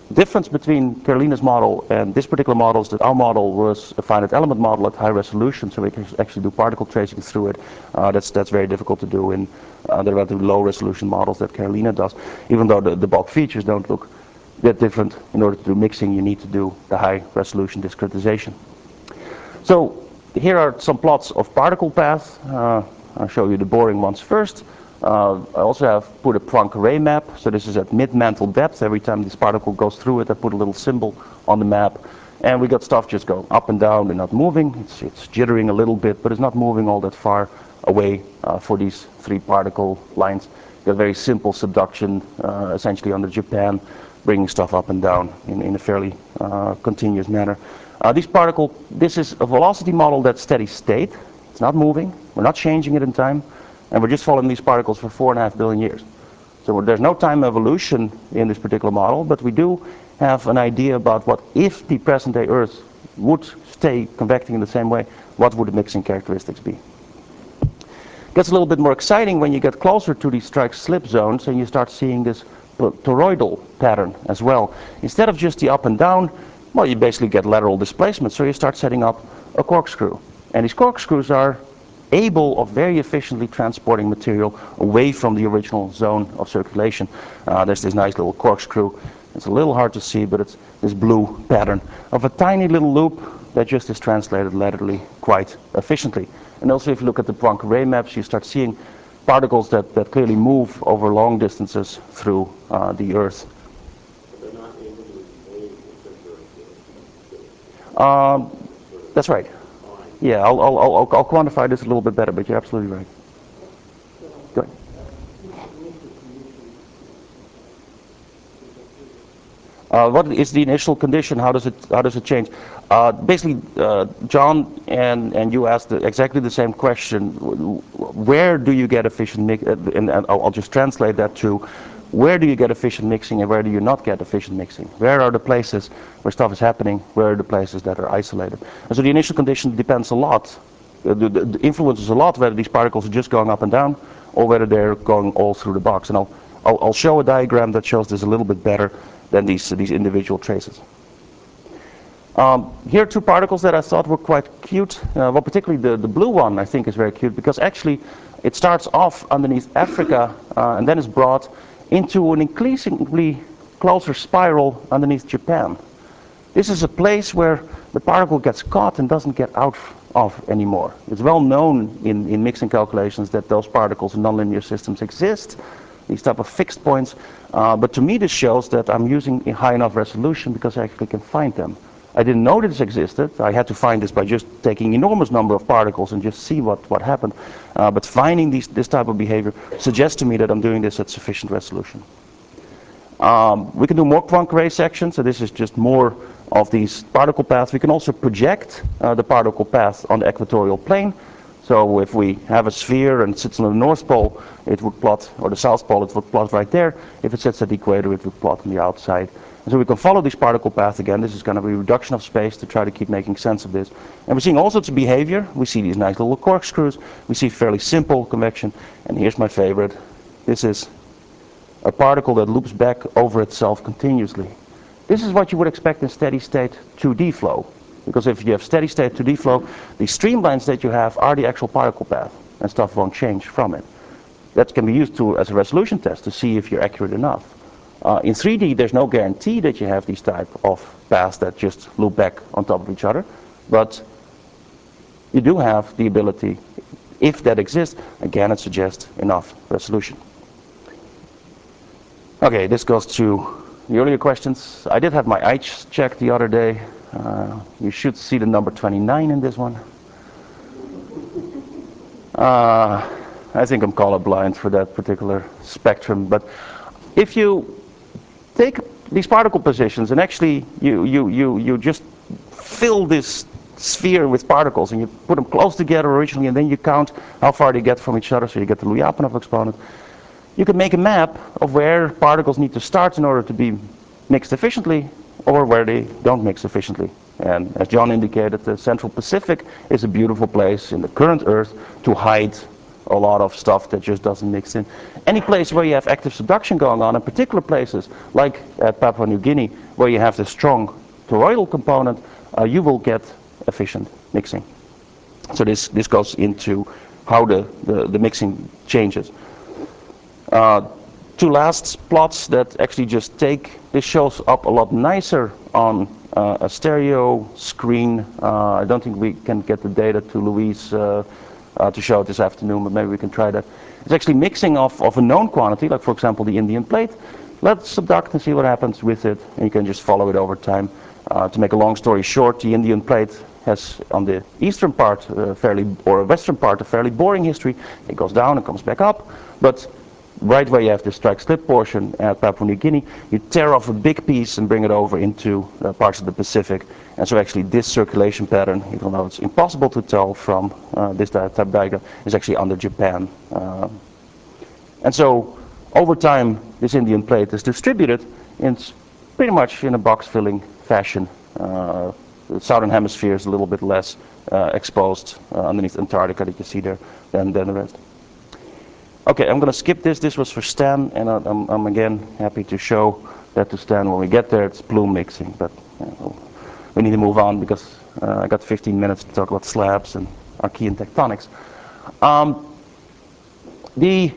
difference between Carolina's model and this particular model is that our model was a finite element model at high resolution, so we can actually do particle tracing through it. That's very difficult to do in the relatively low resolution models that Carolina does, even though the bulk features don't look that different. In order to do mixing, you need to do the high resolution discretization. So here are some plots of particle path. I'll show you the boring ones first. I also have put a Poincare map, so this is at mid-mantle depth. Every time this particle goes through it, I put a little symbol on the map. And we got stuff just going up and down and not moving. It's jittering a little bit, but it's not moving all that far away for these 3 particle lines. You got very simple subduction, essentially under Japan, bringing stuff up and down in a fairly continuous manner. This is a velocity model that's steady state. It's not moving. We're not changing it in time. And we're just following these particles for 4.5 billion years. So there's no time evolution in this particular model, but we do have an idea about what if the present-day Earth would stay convecting in the same way, what would the mixing characteristics be? Gets a little bit more exciting when you get closer to these strike-slip zones and you start seeing this toroidal pattern as well. Instead of just the up and down, well, you basically get lateral displacement, so you start setting up a corkscrew. And these corkscrews are able of very efficiently transporting material away from the original zone of circulation. There's this nice little corkscrew. It's a little hard to see, but it's this blue pattern of a tiny little loop that just is translated laterally quite efficiently. And also if you look at the Poincare maps, you start seeing particles that clearly move over long distances through the Earth. But they're not able to behave in such a That's right. Yeah, I'll quantify this a little bit better, but you're absolutely right. Go ahead. What is the initial condition? How does it change? Basically, John and you asked exactly the same question. Where do you get efficient mix? And I'll just translate that to where do you get efficient mixing and where do you not get efficient mixing? Where are the places where stuff is happening? Where are the places that are isolated? And so the initial condition depends a lot. The influences a lot whether these particles are just going up and down or whether they're going all through the box. And I'll show a diagram that shows this a little bit better than these individual traces. Here are 2 particles that I thought were quite cute. Well, particularly the blue one I think is very cute because actually it starts off underneath Africa and then is brought into an increasingly closer spiral underneath Japan. This is a place where the particle gets caught and doesn't get out of anymore. It's well known in mixing calculations that those particles in nonlinear systems exist, these type of fixed points, but to me this shows that I'm using a high enough resolution because I actually can find them. I didn't know this existed. I had to find this by just taking enormous number of particles and just see what happened. But finding this type of behavior suggests to me that I'm doing this at sufficient resolution. We can do more Poincare sections, so this is just more of these particle paths. We can also project the particle path on the equatorial plane. So if we have a sphere and it sits on the North Pole, it would plot, or the South Pole, it would plot right there. If it sits at the equator, it would plot on the outside. And so we can follow this particle path again. This is going to be a reduction of space to try to keep making sense of this. And we're seeing all sorts of behavior. We see these nice little corkscrews. We see fairly simple convection. And here's my favorite. This is a particle that loops back over itself continuously. This is what you would expect in steady state 2D flow. Because if you have steady state 2D flow, the streamlines that you have are the actual particle path. And stuff won't change from it. That can be used as a resolution test to see if you're accurate enough. In 3D, there's no guarantee that you have these type of paths that just loop back on top of each other. But you do have the ability, if that exists, again, it suggests enough resolution. Okay, this goes to the earlier questions. I did have my EICH checked the other day. You should see the number 29 in this one. I think I'm colorblind for that particular spectrum. But if you take these particle positions and actually you just fill this sphere with particles and you put them close together originally and then you count how far they get from each other, so you get the Lyapunov exponent. You can make a map of where particles need to start in order to be mixed efficiently or where they don't mix efficiently. And as John indicated, the Central Pacific is a beautiful place in the current Earth to hide a lot of stuff that just doesn't mix in. Any place where you have active subduction going on, in particular places like at Papua New Guinea, where you have the strong toroidal component, you will get efficient mixing. So this goes into how the mixing changes. Two last plots that actually just take, this shows up a lot nicer on a stereo screen. I don't think we can get the data to Louise to show it this afternoon, but maybe we can try that. It's actually mixing of a known quantity, like for example the Indian plate. Let's subduct and see what happens with it, and you can just follow it over time. To make a long story short, the Indian plate has on the eastern part or western part a fairly boring history. It goes down and comes back up, but right where you have the strike-slip portion at Papua New Guinea, you tear off a big piece and bring it over into parts of the Pacific. And so actually this circulation pattern, even though it's impossible to tell from this type of diagram, is actually under Japan. And so over time, this Indian plate is distributed in pretty much in a box-filling fashion. The southern hemisphere is a little bit less exposed underneath Antarctica that you see there than the rest. Okay, I'm going to skip this. This was for Stan, and I'm again happy to show that to Stan when we get there. It's plume mixing, but we need to move on because I got 15 minutes to talk about slabs and Archean tectonics. The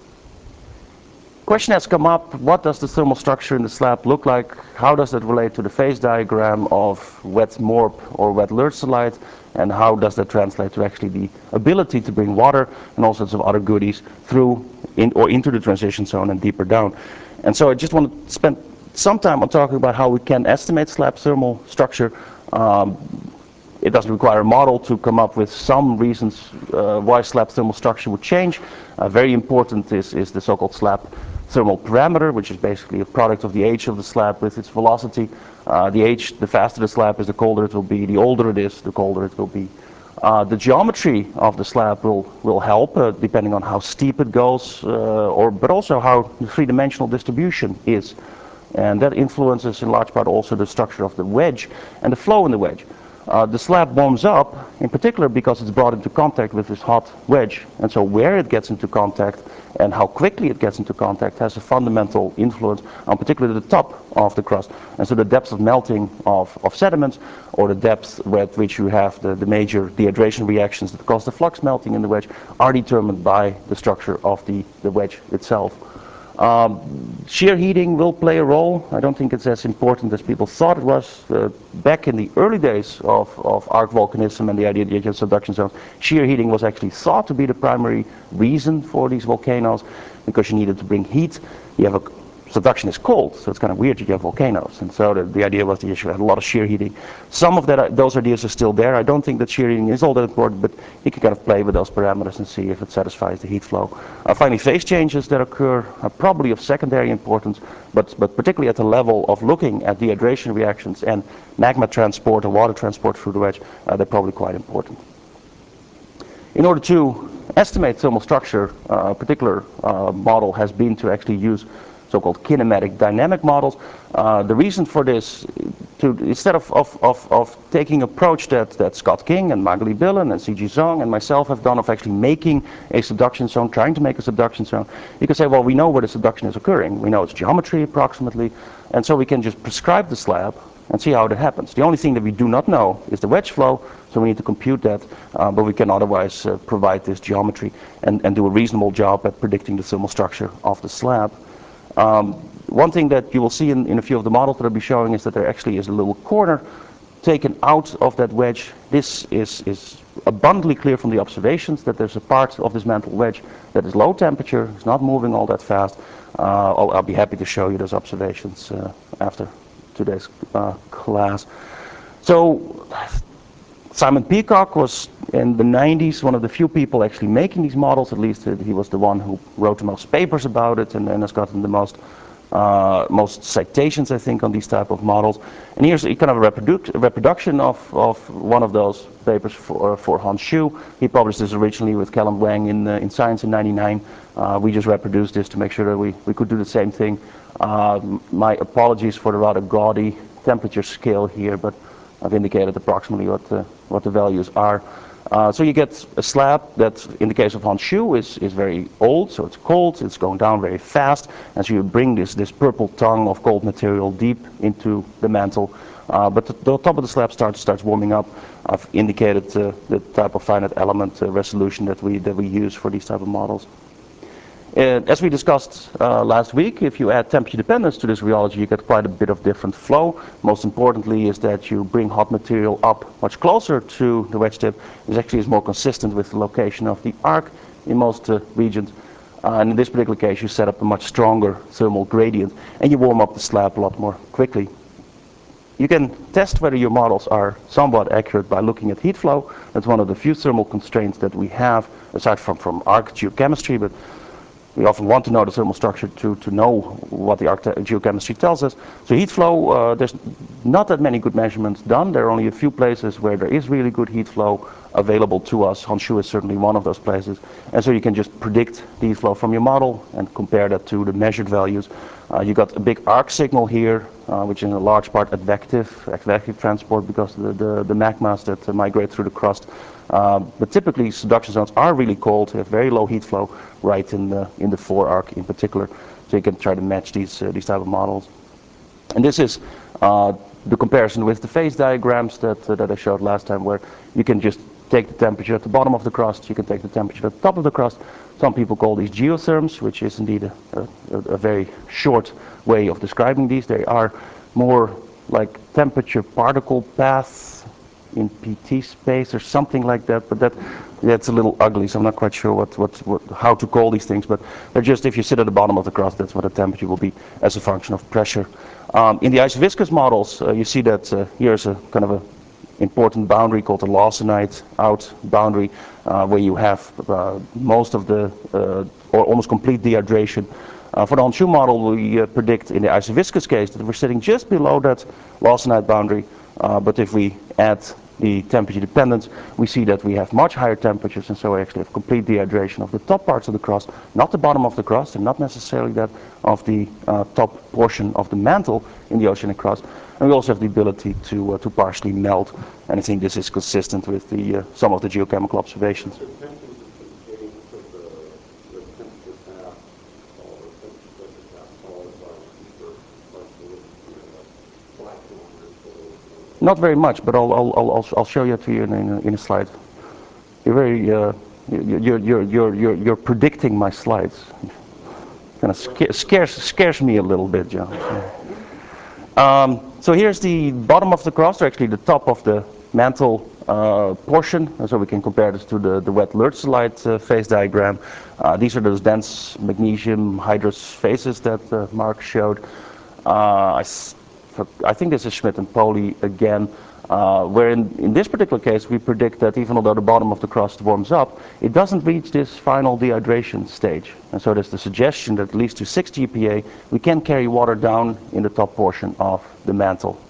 question has come up, what does the thermal structure in the slab look like? How does that relate to the phase diagram of wet morp or wet leucellite? And how does that translate to actually the ability to bring water and all sorts of other goodies through into the transition zone and deeper down? And so I just want to spend some time on talking about how we can estimate slab thermal structure. It doesn't require a model to come up with some reasons why slab thermal structure would change. Very important is the so-called slab thermal parameter, which is basically a product of the age of the slab with its velocity. The faster the slab is, the colder it will be. The older it is, the colder it will be. The geometry of the slab will help, depending on how steep it goes, but also how the three-dimensional distribution is. And that influences in large part also the structure of the wedge and the flow in the wedge. The slab warms up, in particular because it's brought into contact with this hot wedge. And so where it gets into contact and how quickly it gets into contact has a fundamental influence on particularly the top of the crust. And so the depth of melting of sediments, or the depth at which you have the major dehydration reactions that cause the flux melting in the wedge, are determined by the structure of the wedge itself. Shear heating will play a role. I don't think it's as important as people thought it was. Back in the early days of arc volcanism and the idea that you have subduction zones, shear heating was actually thought to be the primary reason for these volcanoes, because you needed to bring heat. Subduction is cold, so it's kind of weird that you have volcanoes. And so the idea was that you should have a lot of shear heating. Some of those ideas are still there. I don't think that shear heating is all that important, but you can kind of play with those parameters and see if it satisfies the heat flow. Finally, phase changes that occur are probably of secondary importance, but particularly at the level of looking at dehydration reactions and magma transport and water transport through the wedge, they're probably quite important. In order to estimate thermal structure, a particular model has been to actually use so-called kinematic dynamic models. The reason for this, instead of taking approach that Scott King and Magali Billen and C.G. Zong and myself have done of actually making a subduction zone, trying to make a subduction zone, you can say, well, we know where the subduction is occurring. We know its geometry approximately, and so we can just prescribe the slab and see how it happens. The only thing that we do not know is the wedge flow, so we need to compute that, but we can otherwise provide this geometry and do a reasonable job at predicting the thermal structure of the slab. One thing that you will see in a few of the models that I'll be showing is that there actually is a little corner taken out of that wedge. This is abundantly clear from the observations that there's a part of this mantle wedge that is low temperature, it's not moving all that fast. I'll be happy to show you those observations after today's class. So Simon Peacock was in the 90s one of the few people actually making these models. At least he was the one who wrote the most papers about it and has gotten the most citations, I think, on these type of models. And here's a kind of a reproduction of one of those papers for Hans Schuh. He published this originally with Callum Wang in Science in '99. We just reproduced this to make sure that we could do the same thing. My apologies for the rather gaudy temperature scale here, but I've indicated approximately what the values are. So you get a slab that, in the case of Honshu, is very old, so it's cold, it's going down very fast, and so you bring this purple tongue of cold material deep into the mantle. But the top of the slab starts warming up. I've indicated the type of finite element resolution that we use for these type of models. As we discussed last week, if you add temperature dependence to this rheology, you get quite a bit of different flow. Most importantly is that you bring hot material up much closer to the wedge tip. This actually is more consistent with the location of the arc in most regions. And in this particular case, you set up a much stronger thermal gradient, and you warm up the slab a lot more quickly. You can test whether your models are somewhat accurate by looking at heat flow. That's one of the few thermal constraints that we have, aside from arc geochemistry, but we often want to know the thermal structure to know what the geochemistry tells us. So heat flow, there's not that many good measurements done. There are only a few places where there is really good heat flow available to us. Honshu is certainly one of those places. And so you can just predict the heat flow from your model and compare that to the measured values. You got a big arc signal here, which is in a large part advective transport because of the magmas that migrate through the crust. But typically subduction zones are really cold, have very low heat flow right in the forearc in particular. So you can try to match these type of models. And this is the comparison with the phase diagrams that I showed last time, where you can just take the temperature at the bottom of the crust, you can take the temperature at the top of the crust. Some people call these geotherms, which is indeed a very short way of describing these. They are more like temperature particle paths in PT space or something like that, but that's a little ugly, so I'm not quite sure how to call these things, but they're just, if you sit at the bottom of the crust, that's what the temperature will be as a function of pressure. In the isoviscous models, you see that here's a kind of a important boundary called the Lawsonite out boundary, where you have most of the, or almost complete dehydration. For the Honshu model, we predict in the isoviscous case that we're sitting just below that Lawsonite boundary, but if we add the temperature dependence, we see that we have much higher temperatures, and so we actually have complete dehydration of the top parts of the crust, not the bottom of the crust, and not necessarily that of the top portion of the mantle in the oceanic crust. And we also have the ability to partially melt, and I think this is consistent with some of the geochemical observations. The tensions and constraints of the temperature path, or temperature pressure path, followed by deeper parts of the 5 kilometers below. Not very much, but I'll show you to you in a slide. You're very you're predicting my slides. Kind of scares me a little bit, John. So here's the bottom of the crust, or actually the top of the mantle portion, so we can compare this to the wet Lurtzolite phase diagram. These are those dense magnesium hydrous phases that Mark showed. I think this is Schmidt and Poli again, where in this particular case we predict that even although the bottom of the crust warms up, it doesn't reach this final dehydration stage. And so there's the suggestion that at least to 6 GPa we can carry water down in the top portion of the mantle.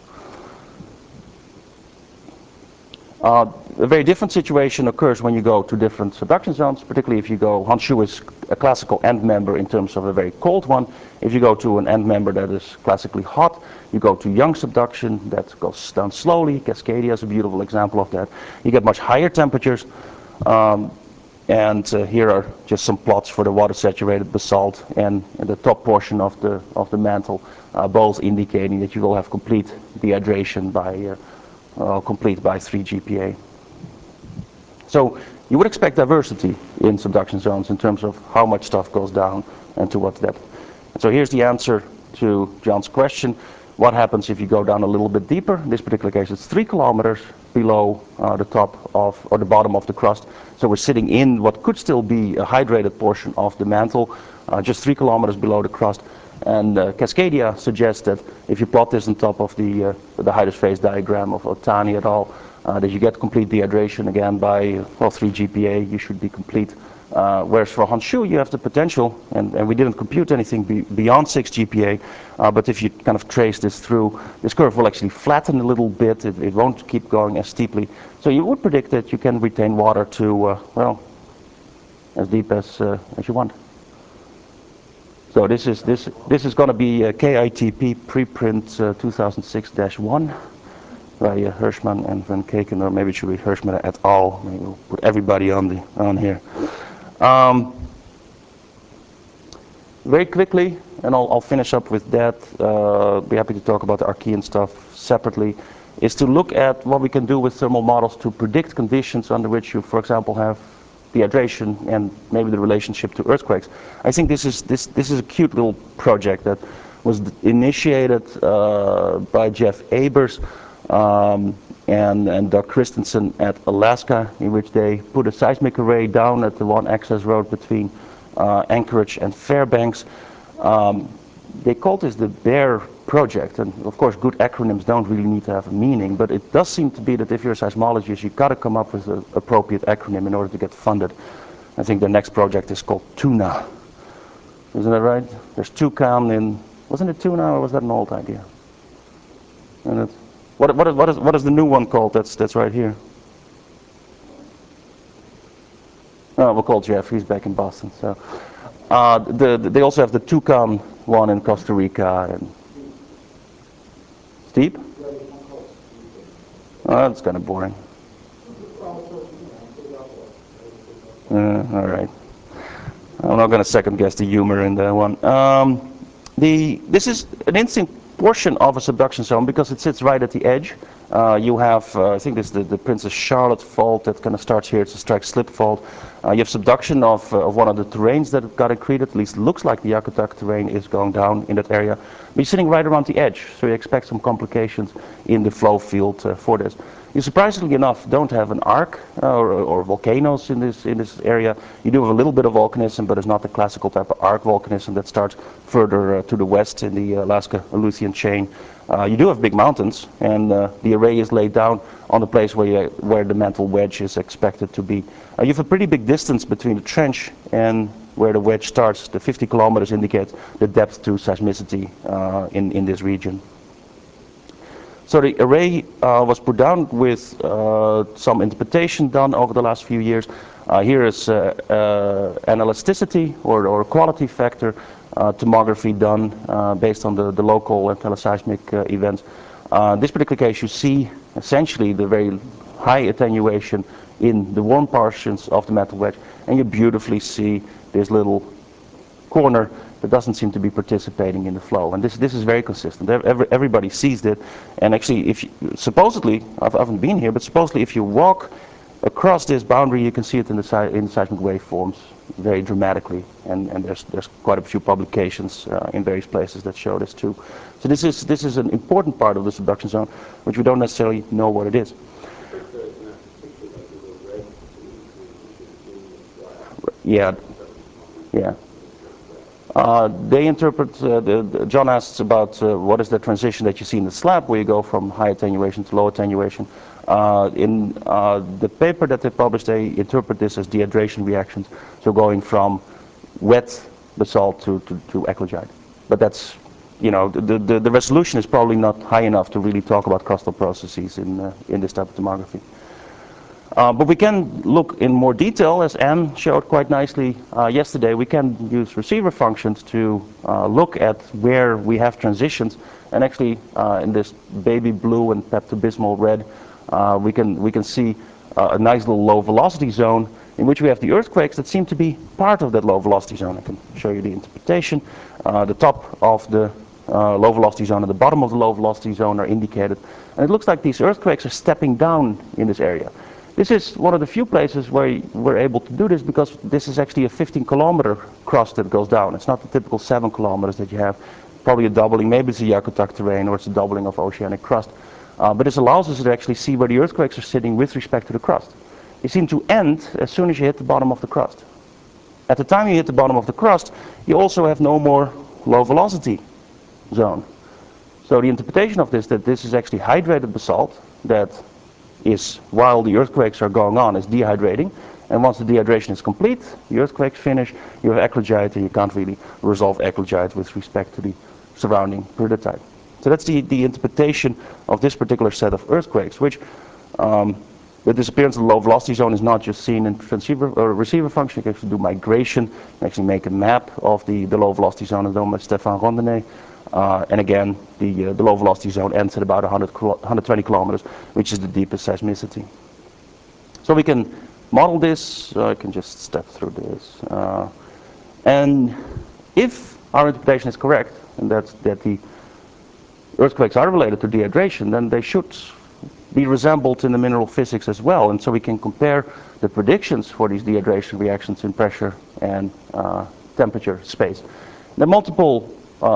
A very different situation occurs when you go to different subduction zones, particularly if you go, Honshu is a classical end member in terms of a very cold one. If you go to an end member that is classically hot, you go to young subduction that goes down slowly. Cascadia is a beautiful example of that. You get much higher temperatures, and here are just some plots for the water-saturated basalt and the top portion of the mantle, both indicating that you will have complete dehydration by complete by 3 GPa. So you would expect diversity in subduction zones in terms of how much stuff goes down and to what depth. So here's the answer to John's question. What happens if you go down a little bit deeper? In this particular case, it's 3 kilometers below the top of, or the bottom of the crust. So we're sitting in what could still be a hydrated portion of the mantle, just 3 kilometers below the crust. And Cascadia suggests that if you plot this on top of the hydrous phase diagram of Otani et al., that you get complete dehydration again by 3 GPa, you should be complete. Whereas for Honshu you have the potential, and we didn't compute anything beyond 6 GPa, but if you kind of trace this through, this curve will actually flatten a little bit, it won't keep going as steeply. So you would predict that you can retain water to, well, as deep as you want. So this is going to be KITP preprint 2006-1, by Hirschman and Van Keken, or maybe it should be Hirschman et al. Maybe we'll put everybody on here. Very quickly, and I'll finish up with that, be happy to talk about the Archean stuff separately, is to look at what we can do with thermal models to predict conditions under which you, for example, have dehydration and maybe the relationship to earthquakes. I think this is a cute little project that was initiated by Jeff Abers and Doug Christensen at Alaska, in which they put a seismic array down at the one access road between Anchorage and Fairbanks. They called this the BEAR project, and of course good acronyms don't really need to have a meaning, but it does seem to be that if you're a seismologist, you've got to come up with an appropriate acronym in order to get funded. I think the next project is called TUNA. Isn't that right? There's TUCAN in, wasn't it TUNA, or was that an old idea? And what is the new one called that's right here? Oh, we'll call Jeff, he's back in Boston. So they also have the TUCAN one in Costa Rica. And Steve? Oh, that's kind of boring. All right. I'm not going to second guess the humor in that one. This is an interesting portion of a subduction zone because it sits right at the edge. You have, I think this is the Princess Charlotte fault that kind of starts here. It's a strike slip fault. You have subduction of one of the terrains that got accreted. At least looks like the Yakutak terrain is going down in that area. But you're sitting right around the edge, so you expect some complications in the flow field for this. You surprisingly enough don't have an arc or volcanoes in this area. You do have a little bit of volcanism, but it's not the classical type of arc volcanism that starts further to the west in the Alaska-Aleutian chain. You do have big mountains, and the array is laid down on the place where the mantle wedge is expected to be. You have a pretty big distance between the trench and where the wedge starts. The 50 kilometers indicates the depth to seismicity in this region. So the array was put down with some interpretation done over the last few years. Here is an elasticity or quality factor tomography done based on the local and teleseismic events. This particular case, you see essentially the very high attenuation in the warm portions of the metal wedge, and you beautifully see this little corner that doesn't seem to be participating in the flow. And this is very consistent. Everybody sees that. And actually, supposedly, I haven't been here, but supposedly if you walk across this boundary, you can see it in the seismic waveforms very dramatically. And there's quite a few publications in various places that show this too. So this is an important part of the subduction zone, which we don't necessarily know what it is. Yeah. Yeah. They interpret, John asks about what is the transition that you see in the slab where you go from high attenuation to low attenuation. In the paper that they published, they interpret this as dehydration reactions, so going from wet basalt to eclogite. But that's, you know, the resolution is probably not high enough to really talk about crustal processes in this type of tomography. But we can look in more detail, as Anne showed quite nicely yesterday. We can use receiver functions to look at where we have transitions. And actually, in this baby blue and Pepto-Bismol red, we can see a nice little low velocity zone in which we have the earthquakes that seem to be part of that low velocity zone. I can show you the interpretation. The top of the low velocity zone and the bottom of the low velocity zone are indicated. And it looks like these earthquakes are stepping down in this area. This is one of the few places where we're able to do this because this is actually a 15-kilometer crust that goes down. It's not the typical 7 kilometers that you have. Probably a doubling, maybe it's a Yakutak terrain or it's a doubling of oceanic crust. But this allows us to actually see where the earthquakes are sitting with respect to the crust. They seem to end as soon as you hit the bottom of the crust. At the time you hit the bottom of the crust, you also have no more low velocity zone. So the interpretation of this, that this is actually hydrated basalt that is, while the earthquakes are going on, is dehydrating. And once the dehydration is complete, the earthquakes finish, you have eclogite, and you can't really resolve eclogite with respect to the surrounding peridotite. So that's the interpretation of this particular set of earthquakes, which the disappearance of the low velocity zone is not just seen in transceiver or receiver function. You can actually do migration, actually make a map of the low velocity zone as done by Stefan Rondenet. And again, the low velocity zone ends at about 120 kilometers, which is the deepest seismicity. So we can model this. I can just step through this. And if our interpretation is correct, and that the earthquakes are related to dehydration, then they should be resembled in the mineral physics as well. And so we can compare the predictions for these dehydration reactions in pressure and temperature space. There are multiple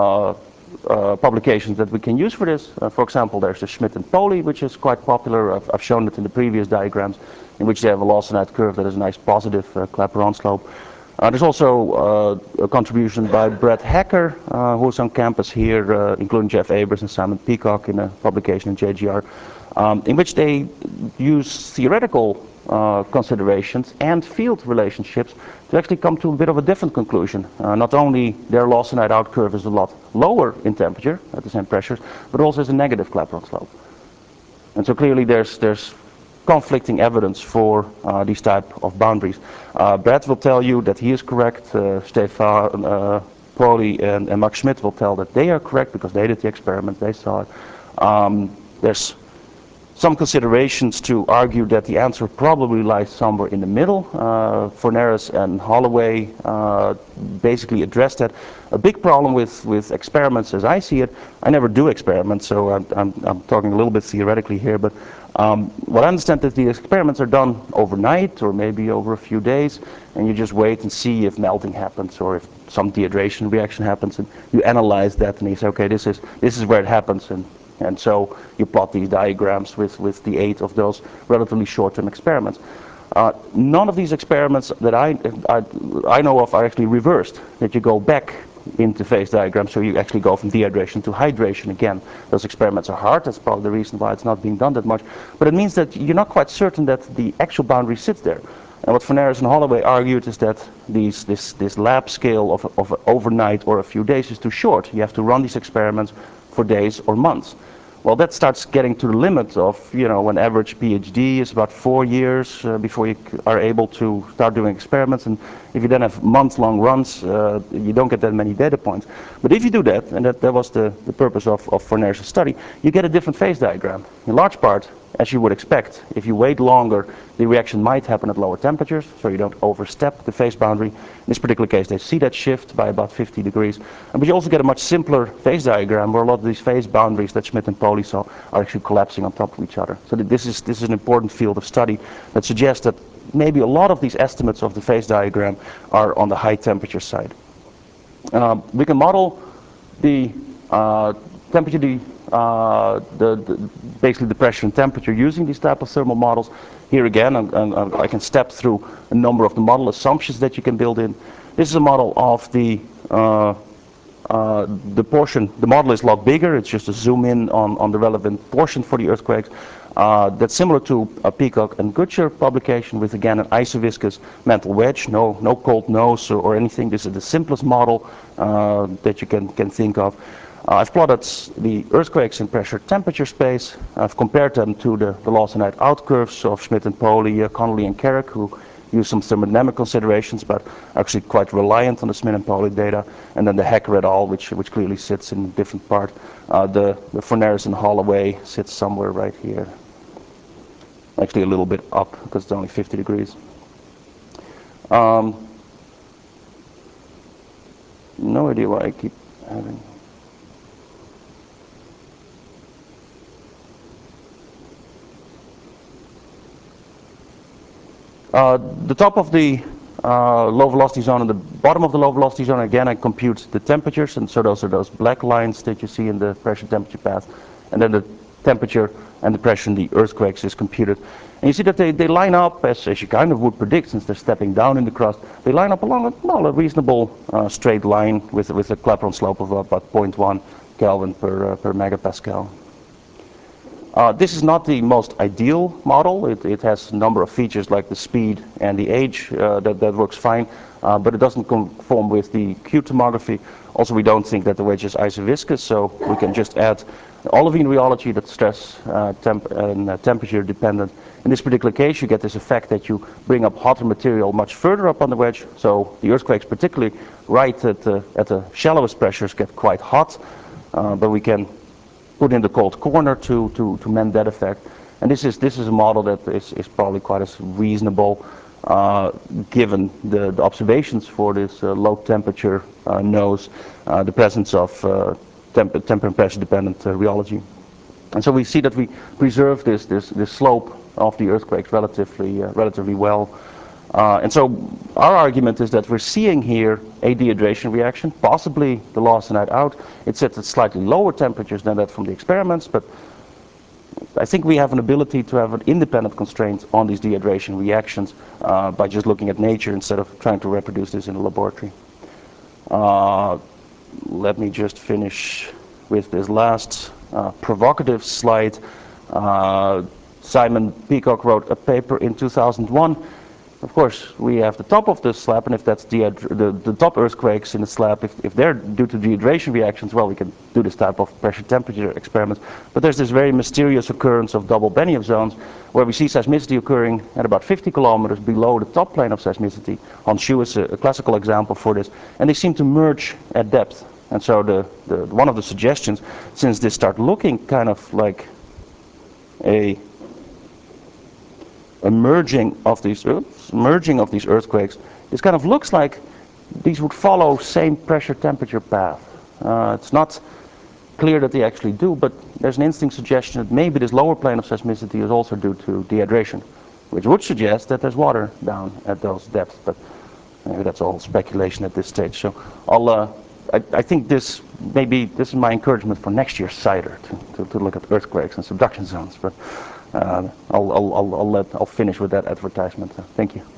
publications that we can use for this. For example, there's the Schmidt and Poli, which is quite popular. I've shown it in the previous diagrams, in which they have a Lawsonite curve that is a nice positive Clapeyron slope. There's also a contribution by Brett Hacker, who's on campus here, including Jeff Abers and Simon Peacock in a publication in JGR, in which they use theoretical considerations and field relationships to actually come to a bit of a different conclusion. Not only their Lawsonite out curve is a lot lower in temperature at the same pressures, but also has a negative Clapeyron slope. And so clearly there's conflicting evidence for these type of boundaries. Brett will tell you that he is correct. Stefan Poli and Max Schmidt will tell that they are correct because they did the experiment, they saw it. There's some considerations to argue that the answer probably lies somewhere in the middle. Fornaris and Holloway basically addressed that. A big problem with experiments as I see it, I never do experiments, so I'm talking a little bit theoretically here, but what I understand is the experiments are done overnight or maybe over a few days, and you just wait and see if melting happens or if some dehydration reaction happens, and you analyze that and you say, okay, this is where it happens, and so you plot these diagrams with the aid of those relatively short-term experiments. None of these experiments that I know of are actually reversed, that you go back into phase diagrams, so you actually go from dehydration to hydration again. Those experiments are hard, that's probably the reason why it's not being done that much, but it means that you're not quite certain that the actual boundary sits there. And what Fornaris and Holloway argued is that this lab scale of overnight or a few days is too short. You have to run these experiments for days or months. Well, that starts getting to the limit of, an average PhD is about 4 years before you are able to start doing experiments. And if you then have month-long runs, you don't get that many data points. But if you do that, and that was the purpose of Fornaris' study, you get a different phase diagram. In large part, as you would expect, if you wait longer, the reaction might happen at lower temperatures, so you don't overstep the phase boundary. In this particular case, they see that shift by about 50 degrees. But you also get a much simpler phase diagram where a lot of these phase boundaries that Schmidt and Poli saw are actually collapsing on top of each other. So this is an important field of study that suggests that maybe a lot of these estimates of the phase diagram are on the high temperature side. We can model the temperature, basically the pressure and temperature using these type of thermal models. Here again, I can step through a number of the model assumptions that you can build in. This is a model of the portion. The model is a lot bigger. It's just a zoom in on the relevant portion for the earthquakes. That's similar to a Peacock and Goodyear publication with, again, an isoviscous mantle wedge, no cold nose or anything. This is the simplest model that you can think of. I've plotted the earthquakes in pressure temperature space. I've compared them to the Lawsonite out curves of Schmidt and Poli, Connolly and Carrick, who use some thermodynamic considerations, but actually quite reliant on the Schmidt and Poli data. And then the Hacker et al., which clearly sits in a different part. The Fornaris and Holloway sits somewhere right here. Actually a little bit up, because it's only 50 degrees. No idea why I keep having... The top of the low velocity zone and the bottom of the low velocity zone, again, I compute the temperatures, and so those are those black lines that you see in the pressure temperature path. And then the temperature and the pressure in the earthquakes is computed. And you see that they line up, as you kind of would predict, since they're stepping down in the crust, they line up along a reasonable straight line with a Clapeyron slope of about 0.1 Kelvin per megapascal. This is not the most ideal model. It has a number of features like the speed and the age that works fine, but it doesn't conform with the Q tomography. Also, we don't think that the wedge is isoviscous, so we can just add olivine rheology that's stress and temperature dependent. In this particular case, you get this effect that you bring up hotter material much further up on the wedge, so the earthquakes, particularly right at the shallowest pressures, get quite hot. but we can put in the cold corner to mend that effect. And this is a model that is probably quite as reasonable given the observations for this low temperature nose, the presence of temperature and pressure dependent rheology. And so we see that we preserve this slope of the earthquakes relatively well. And so our argument is that we're seeing here a dehydration reaction, possibly the lawsonite out. It's at slightly lower temperatures than that from the experiments, but I think we have an ability to have an independent constraint on these dehydration reactions by just looking at nature instead of trying to reproduce this in a laboratory. Let me just finish with this last provocative slide. Simon Peacock wrote a paper in 2001. Of course, we have the top of the slab, and if that's the top earthquakes in the slab, if they're due to dehydration reactions, well, we can do this type of pressure-temperature experiments. But there's this very mysterious occurrence of double Benioff zones, where we see seismicity occurring at about 50 kilometers below the top plane of seismicity. Honshu is a classical example for this, and they seem to merge at depth. And so one of the suggestions, since this start looking kind of like a merging of these earthquakes, this kind of looks like these would follow same pressure temperature path. It's not clear that they actually do, but there's an instinct suggestion that maybe this lower plane of seismicity is also due to dehydration, which would suggest that there's water down at those depths, but maybe that's all speculation at this stage. So I think this is my encouragement for next year's CIDR to look at earthquakes and subduction zones. But I'll finish with that advertisement. Thank you.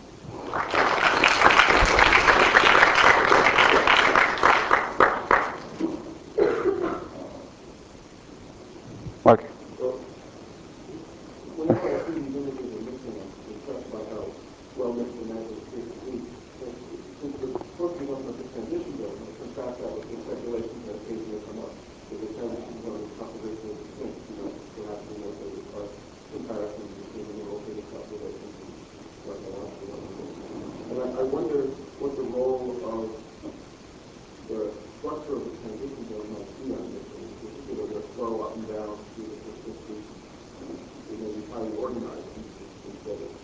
Mark. Well, whenever I see these images of mixing, I'm impressed by how well mixed the magic appears to be. Since we're supposed to be looking at the transition zone, I contrast that with the speculation that occasionally come up. That the transition zone is compositionally distinct, perhaps in the comparison between the mineral physics observations and technological observations. And I wonder what the role of the structure of the transition zone might be on mixing, in particular the flow up and down through the persistence. It may be highly organized instead of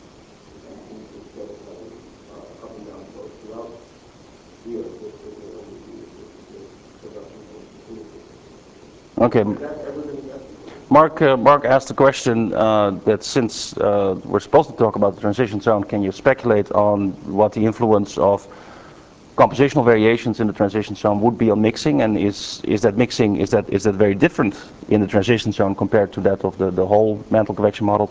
having up and down flows throughout the earth, which is only the production of Okay. is that ever been investigated? Mark asked a question that since we're supposed to talk about the transition zone, can you speculate on what the influence of compositional variations in the transition zone would be on mixing, and is that mixing, is that very different in the transition zone compared to that of the whole mantle convection model?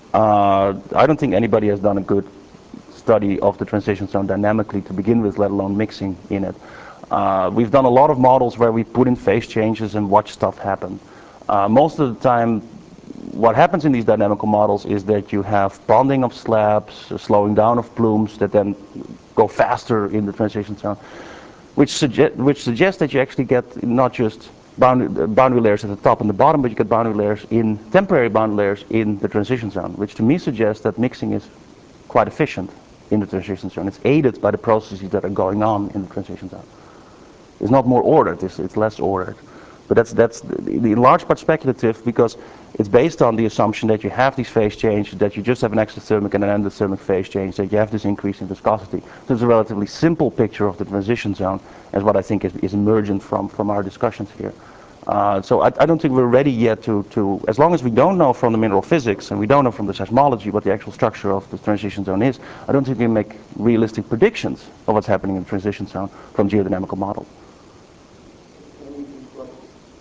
I don't think anybody has done a good study of the transition zone dynamically to begin with, let alone mixing in it. We've done a lot of models where we put in phase changes and watch stuff happen. Most of the time, what happens in these dynamical models is that you have bonding of slabs, slowing down of plumes that then go faster in the transition zone, which suggests that you actually get not just boundary layers at the top and the bottom, but you get temporary boundary layers in the transition zone, which to me suggests that mixing is quite efficient in the transition zone. It's aided by the processes that are going on in the transition zone. It's not more ordered, it's less ordered. But that's in large part speculative, because it's based on the assumption that you have these phase changes, that you just have an exothermic and an endothermic phase change, that you have this increase in viscosity. So it's a relatively simple picture of the transition zone, as what I think is emergent from our discussions here. So I don't think we're ready yet to, as long as we don't know from the mineral physics and we don't know from the seismology what the actual structure of the transition zone is, I don't think we can make realistic predictions of what's happening in the transition zone from geodynamical models. Can we construct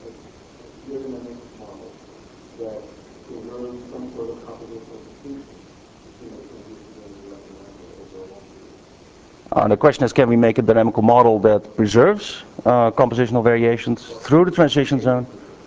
a geodynamic model that preserves some sort of compositional distinction between the transition zone and the upper mantle over a long period? The question is, can we make a dynamical model that preserves compositional variations through the transition zone?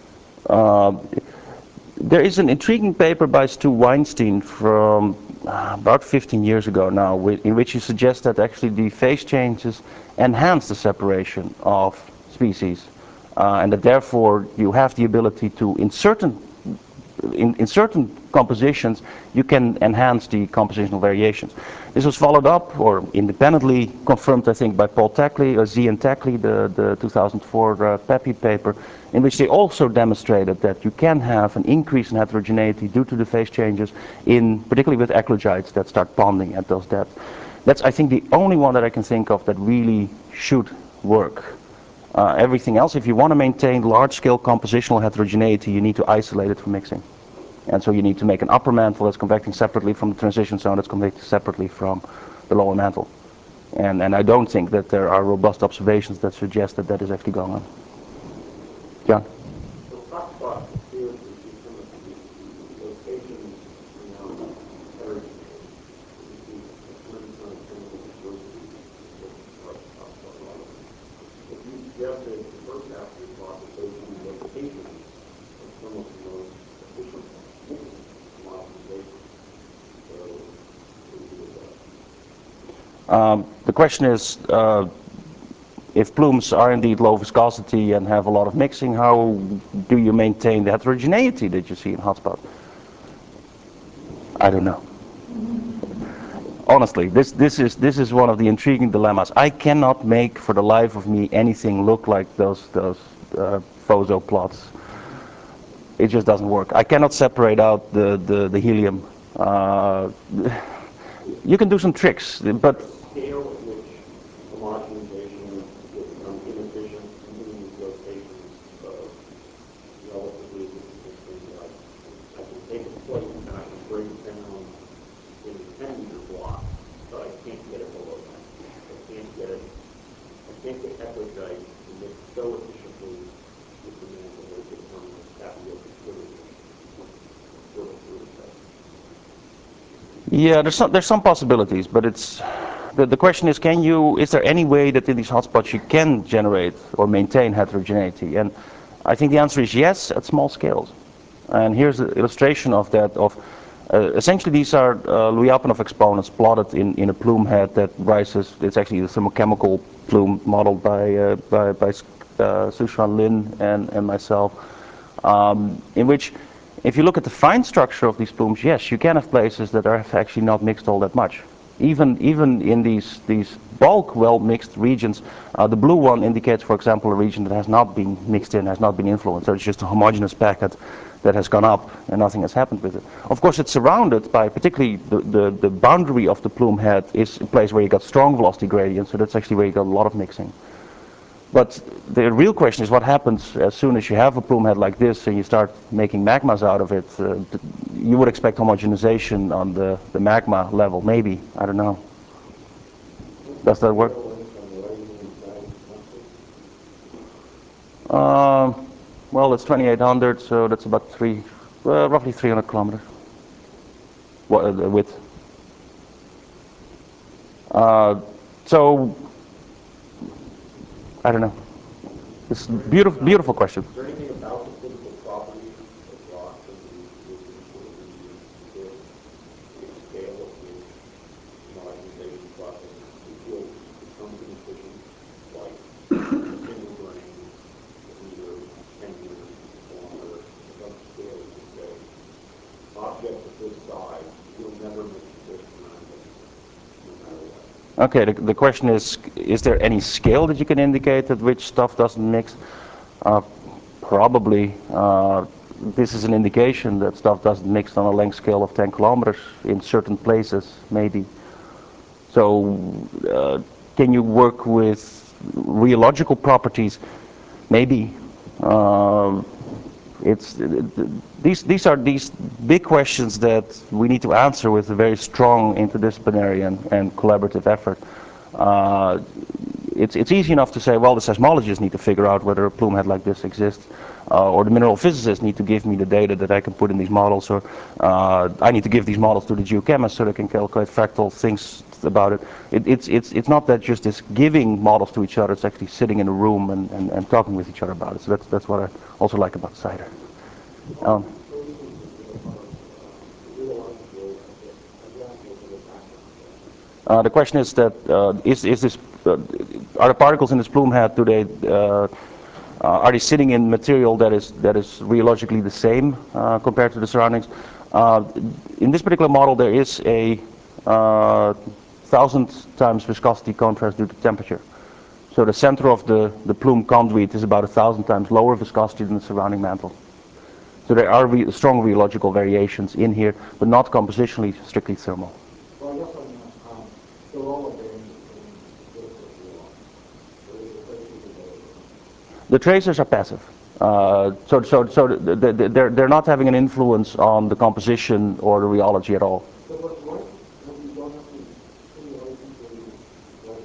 There is an intriguing paper by Stu Weinstein from about 15 years ago now, in which he suggests that actually the phase changes enhance the separation of species, and that therefore you have the ability to, in certain in certain compositions, you can enhance the compositional variations. This was followed up or independently confirmed, I think, by Paul Tackley, Z and Tackley, the 2004 PEPI paper, in which they also demonstrated that you can have an increase in heterogeneity due to the phase changes, particularly with eclogites that start bonding at those depths. That's, I think, the only one that I can think of that really should work. Everything else, if you want to maintain large-scale compositional heterogeneity, you need to isolate it from mixing. And so you need to make an upper mantle that's convecting separately from the transition zone that's convecting separately from the lower mantle. And I don't think that there are robust observations that suggest that that is actually going on. John? So hotspot appears to be some of the locations around heterogeneity. You see a tremendous amount of chemical diversity in certain parts of hotspot rock. But you suggested in the first half of your talk that those would be locations of some of the most efficient mixing optimization. So, what do you do with that? The question is, if plumes are indeed low viscosity and have a lot of mixing, how do you maintain the heterogeneity that you see in hotspot? I don't know. Honestly, this is one of the intriguing dilemmas. I cannot make for the life of me anything look like those FOSO plots. It just doesn't work. I cannot separate out the helium. You can do some tricks, but Scale at which homogenization will become inefficient in these locations of relatively efficient like I can take a plate and I can break it down in 10-meter blocks, but I can't get it below that. I can't get eclogite to mix so efficiently with the mantle that it becomes tapioca sugar for the fluid effect. yeah, there's some possibilities, but it's the question is, is there any way that in these hotspots you can generate or maintain heterogeneity? And I think the answer is yes, at small scales. And here's an illustration of that. Essentially, these are Lyapunov exponents plotted in a plume head that rises. It's actually a thermochemical plume modeled by Sushan Lin and myself, in which, if you look at the fine structure of these plumes, yes, you can have places that are actually not mixed all that much. Even in these bulk well-mixed regions, the blue one indicates, for example, a region that has not been mixed in, has not been influenced. So it's just a homogeneous packet that has gone up and nothing has happened with it. Of course, it's surrounded by, particularly the boundary of the plume head is a place where you got strong velocity gradients, so that's actually where you got a lot of mixing. But the real question is what happens as soon as you have a plume head like this and you start making magmas out of it. You would expect homogenization on the magma level, maybe. I don't know. Does that work? Well, it's 2,800, so that's about roughly 300 kilometers. The width. So, I don't know. It's a beautiful question. Is there anything about the physical properties of rocks and the regions that scale at which homogenization processes will become inefficient, like single grain, meter, 10 meters, kilometer, some scale you could say, objects of this size will never make this amount of mixing, no matter what? Okay, the question is there any scale that you can indicate at which stuff doesn't mix? Probably. This is an indication that stuff doesn't mix on a length scale of 10 kilometers in certain places, maybe. So, can you work with rheological properties? Maybe. These are these big questions that we need to answer with a very strong interdisciplinary and collaborative effort. It's easy enough to say, well, the seismologists need to figure out whether a plume head like this exists, or the mineral physicists need to give me the data that I can put in these models, or I need to give these models to the geochemists so they can calculate fractal things about it. It's not that just this giving models to each other, it's actually sitting in a room and talking with each other about it. So that's what I also like about CIDR. The question is that are the particles in this plume head, do they Are they sitting in material that is rheologically the same compared to the surroundings? In this particular model, there is a 1,000 times viscosity contrast due to temperature. So the center of the plume conduit is about 1,000 times lower viscosity than the surrounding mantle. So there are strong rheological variations in here, but not compositionally strictly thermal. Well, I guess I mean, the role of the physical law, or is it basically The tracers are passive. They're not having an influence on the composition or the rheology at all. So what have you done any simulations where you sort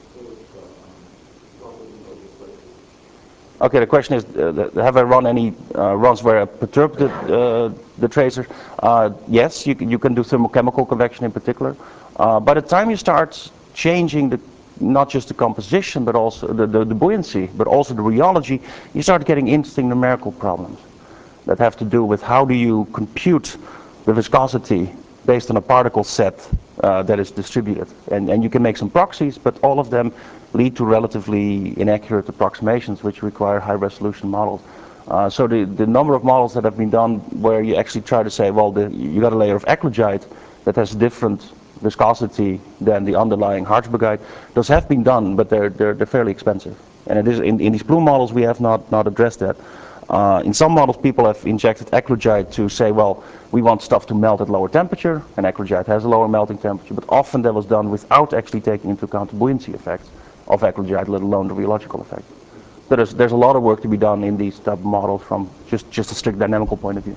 of properties of the tracers? Okay, the question is, have I run any runs where I perturbed the tracer? Yes, you can do thermochemical convection in particular. By the time you start changing not just the composition, but also the buoyancy, but also the rheology, you start getting interesting numerical problems that have to do with how do you compute the viscosity based on a particle set that is distributed. And you can make some proxies, but all of them lead to relatively inaccurate approximations which require high resolution models. So the number of models that have been done where you actually try to say, well, you got a layer of eclogite that has different viscosity than the underlying Hartsbergite, those have been done, but they're fairly expensive. And it is in these plume models we have not addressed that. In some models, people have injected eclogite to say, well, we want stuff to melt at lower temperature, and eclogite has a lower melting temperature, but often that was done without actually taking into account the buoyancy effects of eclogite, let alone the rheological effect. So there's a lot of work to be done in these type of models from just a strict dynamical point of view.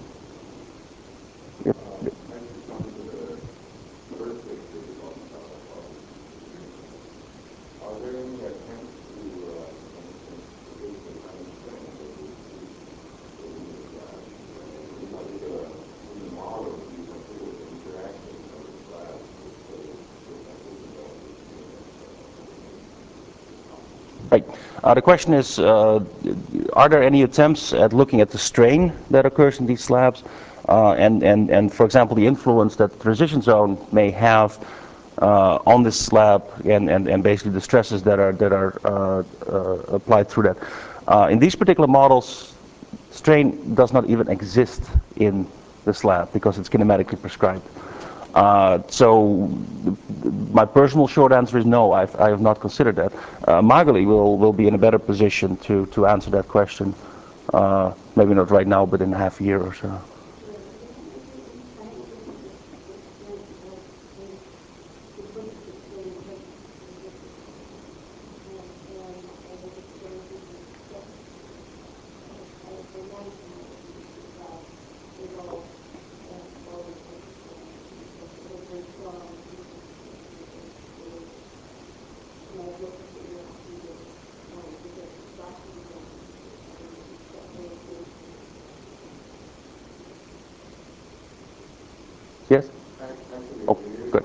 Yep. Are there any attempts to, for instance, reduce the kind of strain that we see in the slab? You know, in the model, you consider the interaction of the slab with Right. The question is, are there any attempts at looking at the strain that occurs in these slabs, and for example, the influence that the transition zone may have on this slab, and basically the stresses that are applied through that. In these particular models, strain does not even exist in the slab because it's kinematically prescribed. So my personal short answer is no, I have not considered that. Magali will be in a better position to answer that question, maybe not right now, but in a half a year or so. Yes? Oh, good.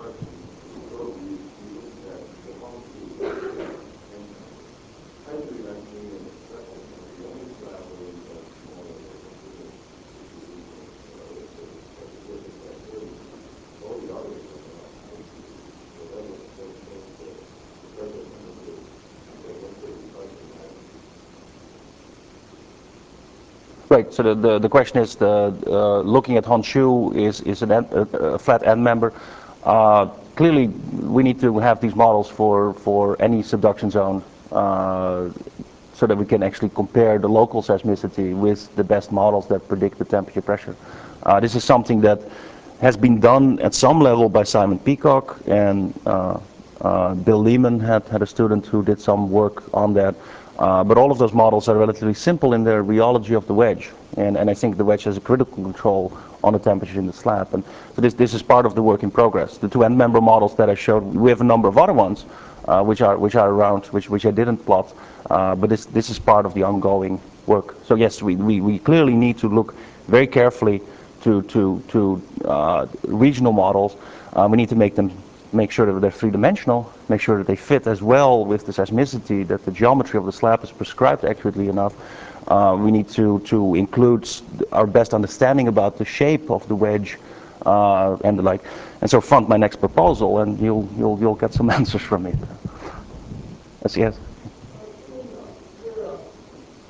Right. So the question is, looking at Honshu is a flat end member. Clearly, we need to have these models for any subduction zone, so that we can actually compare the local seismicity with the best models that predict the temperature pressure. This is something that has been done at some level by Simon Peacock, and Bill Lehman had a student who did some work on that. But all of those models are relatively simple in their rheology of the wedge, and I think the wedge has a critical control on the temperature in the slab. And so this is part of the work in progress. The two end member models that I showed, we have a number of other ones which are around, which I didn't plot, but this is part of the ongoing work. So yes, we clearly need to look very carefully to regional models. We need to make sure that they're three-dimensional, make sure that they fit as well with the seismicity, that the geometry of the slab is prescribed accurately enough. We need to include our best understanding about the shape of the wedge and the like. And so fund my next proposal, and you'll get some answers from me. Yes.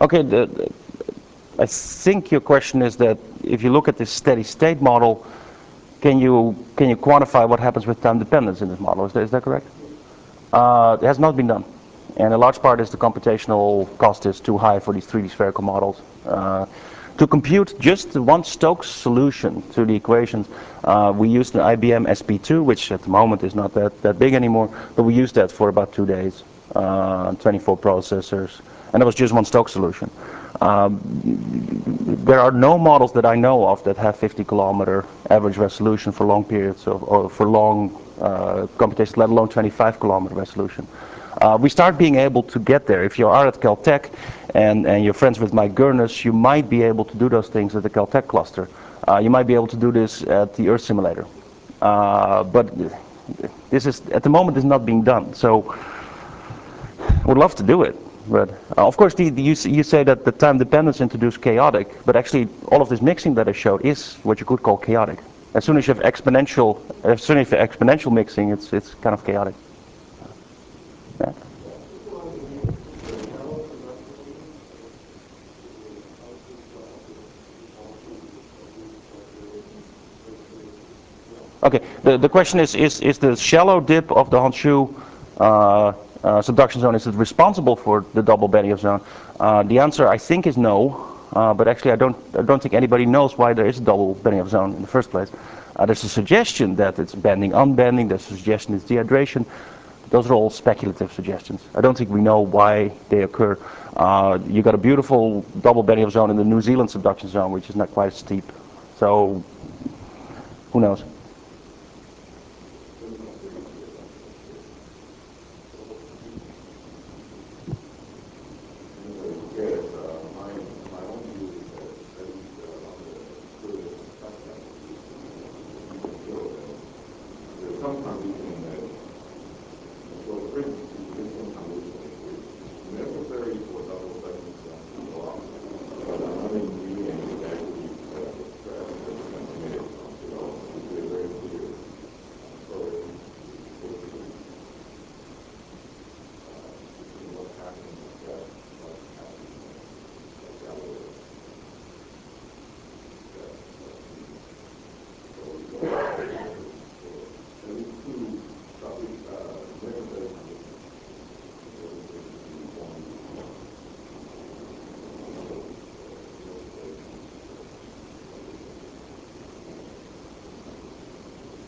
Okay, I think your question is that if you look at this steady state model, can you quantify what happens with time dependence in this model? Is that correct? It has not been done. And a large part is the computational cost is too high for these 3D spherical models. To compute just one Stokes solution to the equations, we used an IBM SP2, which at the moment is not that big anymore, but we used that for about 2 days, 24 processors, and it was just one Stokes solution. There are no models that I know of that have 50-kilometer average resolution for long periods or for long computation, let alone 25-kilometer resolution. We start being able to get there. If you are at Caltech and you're friends with Mike Gurness, you might be able to do those things at the Caltech cluster. You might be able to do this at the Earth simulator. But this is, at the moment, is not being done. So would love to do it. But of course, you say that the time dependence introduced chaotic, but actually all of this mixing that I showed is what you could call chaotic. As soon as you have exponential mixing, it's kind of chaotic. Yeah. Okay, the question is the shallow dip of the Honshu subduction zone, is it responsible for the double Benioff zone? The answer, I think, is no. But actually, I don't think anybody knows why there is a double Benioff zone in the first place. There's a suggestion that it's bending, unbending. There's a suggestion it's dehydration. Those are all speculative suggestions. I don't think we know why they occur. You got a beautiful double Benioff zone in the New Zealand subduction zone, which is not quite as steep. So, who knows?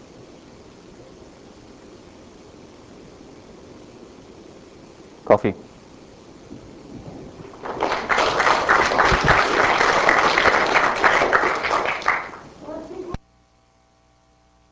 Coffee.